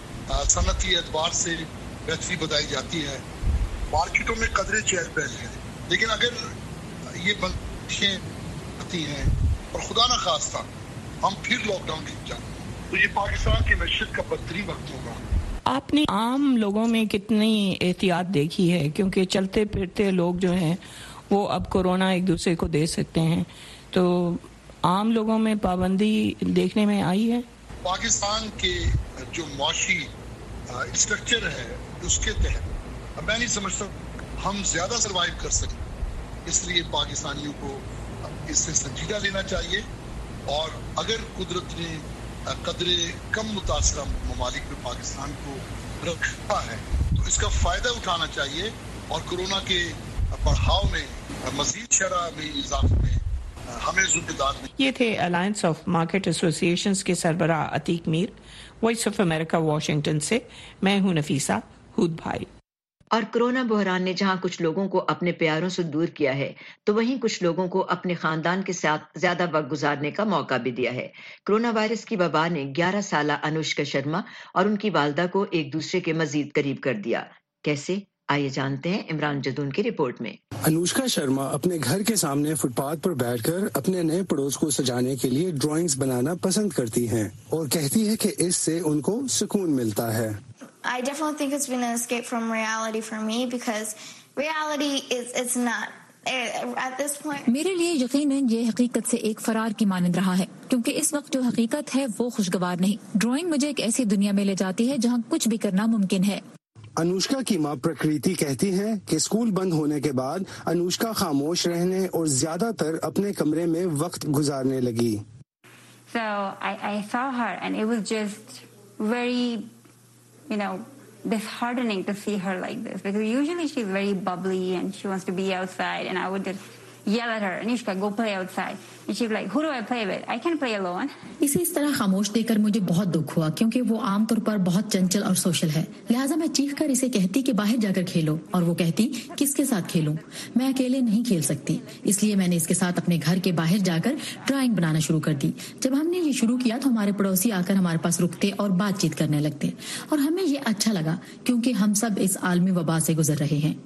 صنعتی اعتبار سے بہتری بتائی جاتی ہے, مارکیٹوں میں قدرے چہل پہل ہے. لیکن اگر یہ بندشیں آتی ہیں اور خدا نہ خواستہ ہم پھر لاک ڈاؤن کی جائیں تو یہ پاکستان کی معیشت کا بدترین وقت ہوگا. آپ نے عام لوگوں میں کتنی احتیاط دیکھی ہے, کیونکہ چلتے پھرتے لوگ جو ہیں وہ اب کورونا ایک دوسرے کو دے سکتے ہیں, تو عام لوگوں میں پابندی دیکھنے میں آئی ہے؟ پاکستان کے جو معاشی اسٹرکچر ہے اس کے تحت میں نہیں سمجھتا ہم زیادہ سروائیو کر سکیں. اس لیے پاکستانیوں کو اس سے سنجیدہ لینا چاہیے, اور اگر قدرت نے قدرے کم متاثرہ ممالک میں پاکستان کو رکھا ہے تو اس کا فائدہ اٹھانا چاہیے, اور کورونا کے بڑھاؤ میں مزید شرح میں اضافے میں ہمیں ذمہ دار نہیں. یہ تھے الائنس آف مارکیٹ ایسوسیشنز کے سربراہ Atiq Mir. Voice of America Washington سے میں ہوں نفیسہ ہود بھائی. اور کرونا بحران نے جہاں کچھ لوگوں کو اپنے پیاروں سے دور کیا ہے تو وہیں کچھ لوگوں کو اپنے خاندان کے ساتھ زیادہ وقت گزارنے کا موقع بھی دیا ہے. کرونا وائرس کی وبا نے 11 سالہ انوشکا شرما اور ان کی والدہ کو ایک دوسرے کے مزید قریب کر دیا. کیسے؟ آئیے جانتے ہیں عمران جدون کی رپورٹ میں. انوشکا شرما اپنے گھر کے سامنے فٹ پاتھ پر بیٹھ کر اپنے نئے پڑوس کو سجانے کے لیے ڈرائنگز بنانا پسند کرتی ہیں, اور کہتی ہے کہ اس سے ان کو سکون ملتا ہے. I definitely think it's been an escape from reality for me because reality it's not at this point. میرے لیے یقیناً یہ حقیقت سے ایک فرار کی مانند رہا ہے, کیونکہ اس وقت جو حقیقت ہے وہ خوشگوار نہیں. ڈرائنگ مجھے ایک ایسی دنیا میں لے جاتی ہے جہاں کچھ بھی کرنا ممکن ہے. انوشکا کی ماں پرکریتی کہتی ہیں کہ اسکول بند ہونے کے بعد انوشکا خاموش رہنے اور زیادہ تر اپنے کمرے میں وقت گزارنے لگی. So I saw her, and it was just very, disheartening to see her like this, because usually she's very bubbly and she wants to be outside, and I would just yell at her, Anushka, go play outside. And she'd be like, who do I play with? I can't play alone. इसे इस तरह खामोश देखकर मुझे बहुत दुख हुआ, क्योंकि वो आमतौर पर बहुत चंचल और सोशल है। लिहाजा मैं चीख कर इसे कहती कि बाहर जाकर खेलो, और वो कहती किसके साथ खेलूं? मैं अकेले नहीं खेल सकती। इसलिए मैंने इसके साथ अपने घर के बाहर जाकर ड्राइंग बनाना शुरू कर दी। जब हमने ये शुरू किया तो हमारे पड़ोसी आकर हमारे पास रुकते और बातचीत करने लगते, और हमें ये अच्छा लगा, क्योंकि हम सब इस आलमी वबा से गुजर रहे हैं।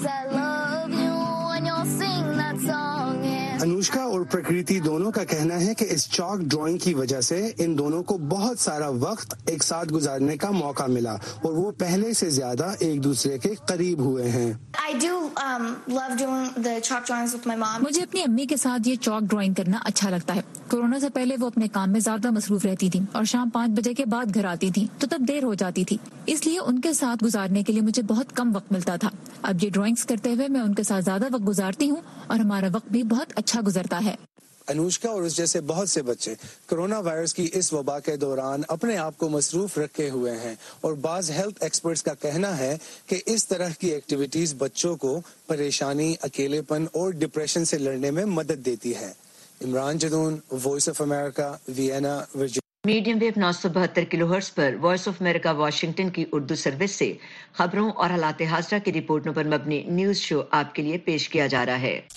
अनुष्का और प्रकृति दोनों का कहना है कि इस चॉक ड्राइंग की वजह से इन दोनों को बहुत सारा वक्त एक साथ गुजारने का मौका मिला, और वो पहले से ज्यादा एक दूसरे के करीब हुए हैं। I do love doing the chalk drawings with my mom. मुझे अपनी अम्मी के साथ ये चॉक ड्राइंग करना अच्छा लगता है। कोरोना से पहले वो अपने काम में ज्यादा मसरूफ रहती थी और शाम 5 बजे के बाद घर आती थी, तो तब देर हो जाती थी, इसलिए उनके साथ गुजारने के लिए मुझे बहुत कम वक्त मिलता था। अब ये ड्राइंग्स करते हुए मैं उनके साथ ज्यादा वक्त गुजारती हूँ और हमारा वक्त भी बहुत अच्छा गुजरता है। अनुष्का और उस जैसे बहुत से बच्चे कोरोना वायरस की इस वबा के दौरान अपने आप को मसरूफ रखे हुए हैं, और बाज हेल्थ एक्सपर्ट्स का कहना है कि इस तरह की एक्टिविटीज बच्चों को परेशानी, अकेलेपन और डिप्रेशन से लड़ने में मदद देती है। Imran Jadoon, voice of America, Vienna, Virginia. Medium wave 972 kilohertz पर वॉइस ऑफ अमेरिका वाशिंगटन की उर्दू सर्विस से खबरों और हालात हाज़िरा की रिपोर्टों पर मबनी न्यूज शो आपके लिए पेश किया जा रहा है।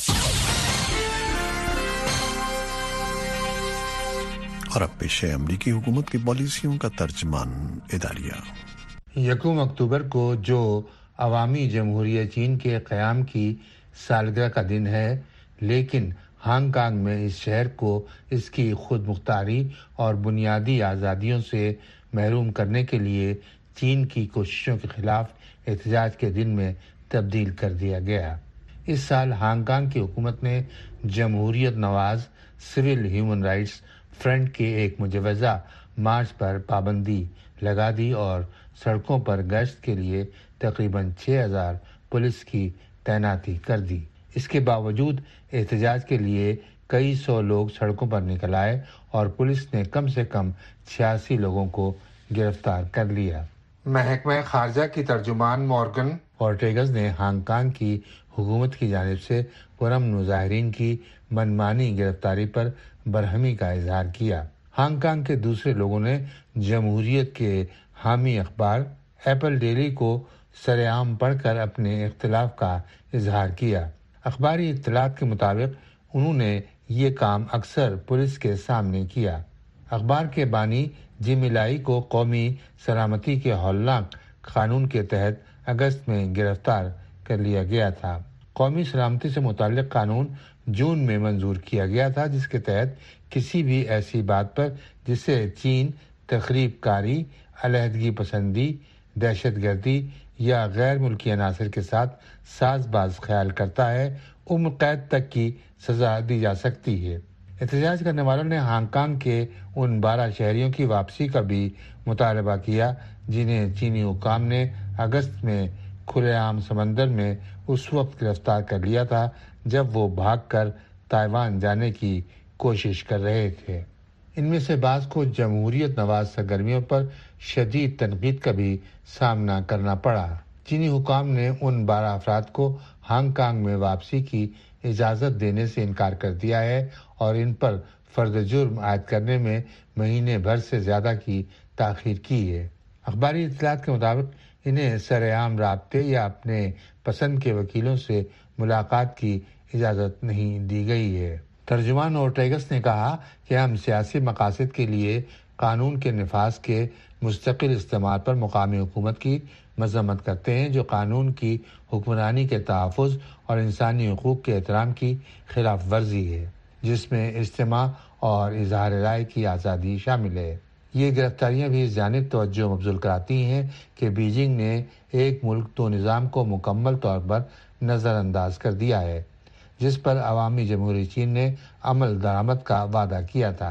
और अब पेश है अमरीकी हुकूमत की पॉलिसियों का तर्जमान इदारिया। 1 अक्टूबर को जो अवामी जमहूरियत चीन के क़याम की सालगिरह का दिन है, लेकिन हांगकांग में इस शहर को इसकी खुद मुख्तारी और बुनियादी आज़ादियों से महरूम करने के लिए चीन की कोशिशों के खिलाफ एहतजाज के दिन में तब्दील कर दिया गया। इस साल हांगकांग की हुकूमत ने जमहूरियत नवाज सिविल ह्यूमन राइट्स फ्रंट के एक मुजवज़ा मार्च पर पाबंदी लगा दी और सड़कों पर गश्त के लिए तकरीबन 6000 पुलिस की तैनाती कर दी। इसके बावजूद एहतजाज के लिए कई सौ लोग सड़कों पर निकल आए और पुलिस ने कम से कम 86 लोगों को गिरफ्तार कर लिया। महकमा खारजा की तर्जुमान मॉर्गन ऑर्टेगस ने हांगकांग की हुकूमत की जानिब से पुरअमन मुजाहिरीन की मनमानी गिरफ्तारी पर बरहमी का इजहार किया। हांगकांग के दूसरे लोगों ने जमहूरियत के हामी अखबार एपल डेली को सरेआम पढ़कर अपने इख्तिलाफ का इजहार किया। अखबारी इत्तलात के मुताबिक उन्होंने ये काम अक्सर पुलिस के सामने किया। अखबार के बानी जिमिलाई को कौमी सलामती के हौलनाक कानून के तहत अगस्त में गिरफ्तार कर लिया गया था। कौमी सलामती से मुताल्लिक कानून जून में मंजूर किया गया था, जिसके तहत किसी भी ऐसी बात पर जिसे चीन तखरीबकारी, अलहदगी पसंदी, दहशतगर्दी या गैर मुल्की अनासर के साथ साजबाज ख्याल करता है, उम्र कैद तक की सजा दी जा सकती है। एहतजाज करने वालों ने हांगकांग के उन 12 शहरियों की वापसी का भी मुतालबा किया जिन्हें चीनी हुकाम ने अगस्त में खुलेआम समंदर में उस वक्त गिरफ्तार कर लिया था जब वो भागकर ताइवान जाने की कोशिश कर रहे थे। इनमें से बाज़ को जमहूरियत नवाज सरगर्मियों पर शदीद तनकीद का भी सामना करना पड़ा। चीनी हुकाम ने उन 12 अफराद को हांगकांग में वापसी की इजाज़त देने से इनकार कर दिया है और इन पर फर्द जुर्म आयद करने में महीने भर से ज़्यादा की ताख़ीर की है। अखबारी इत्तलात के मुताबिक इन्हें सरेआम राब्ते या अपने पसंद के वकीलों से मुलाकात की इजाज़त नहीं दी गई है। तर्जुमान ओर्टेगस ने कहा कि हम सियासी मकासद के लिए कानून के नफाज के मुस्तकिल इस्तेमाल पर मुकामी हुकूमत की मजम्मत करते हैं, जो कानून की हुक्मरानी के तहफ़्फ़ुज़ और इंसानी हुकूक के एहतराम की खिलाफ वर्जी है, जिसमें इज्तिमा और इजहार राय की आज़ादी शामिल है। ये गिरफ्तारियां भी इस जानिब तवज्जो मबज़ूल कराती हैं कि बीजिंग ने एक मुल्क दो निज़ाम को मुकम्मल तौर पर नज़रअंदाज कर दिया है, जिस पर अवामी जमहूरी चीन ने अमल दरामद का वादा किया था।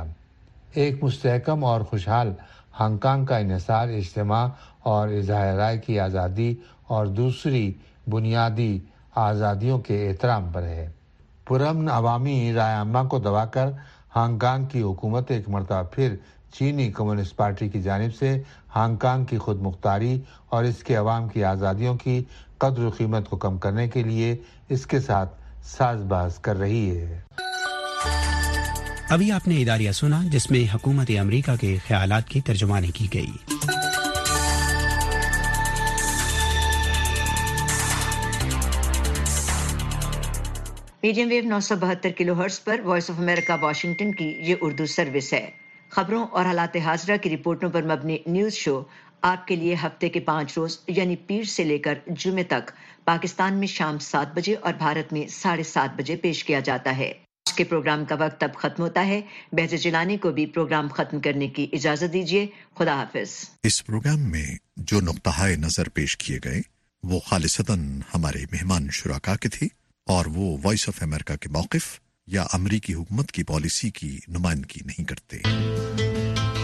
एक मुस्तहकम और खुशहाल हांगकांग का इन्हिसार इज्तिमा और इजहार राय की आज़ादी और दूसरी बुनियादी आज़ादियों के एहतराम पर है। पुरअमन अवामी राय अम्मा को दबाकर ہانگ کانگ کی حکومت ایک مرتبہ پھر چینی کمیونسٹ پارٹی کی جانب سے ہانگ کانگ کی خود مختاری اور اس کے عوام کی آزادیوں کی قدر و قیمت کو کم کرنے کے لیے اس کے ساتھ ساز باز کر رہی ہے۔ ابھی آپ نے اداریہ سنا جس میں حکومت امریکہ کے خیالات کی ترجمانی کی گئی۔ میڈیم ویو 972 کلو ہرٹز پر وائس آف امریکہ واشنگٹن کی یہ اردو سروس ہے۔ خبروں اور حالات حاضرہ کی رپورٹوں پر مبنی نیوز شو آپ کے لیے ہفتے کے 5 روز یعنی پیر سے لے کر جمعے تک پاکستان میں شام 7 بجے اور بھارت میں 7:30 بجے پیش کیا جاتا ہے۔ آج کے پروگرام کا وقت اب ختم ہوتا ہے۔ بہزت جیلانی کو بھی پروگرام ختم کرنے کی اجازت دیجیے۔ خدا حافظ۔ اس پروگرام میں جو نقطہ نظر پیش کیے گئے وہ خالصتاً ہمارے مہمان شرکاء کے تھے اور وہ وائس آف امریکہ کے موقف یا امریکی حکومت کی پالیسی کی نمائندگی نہیں کرتے۔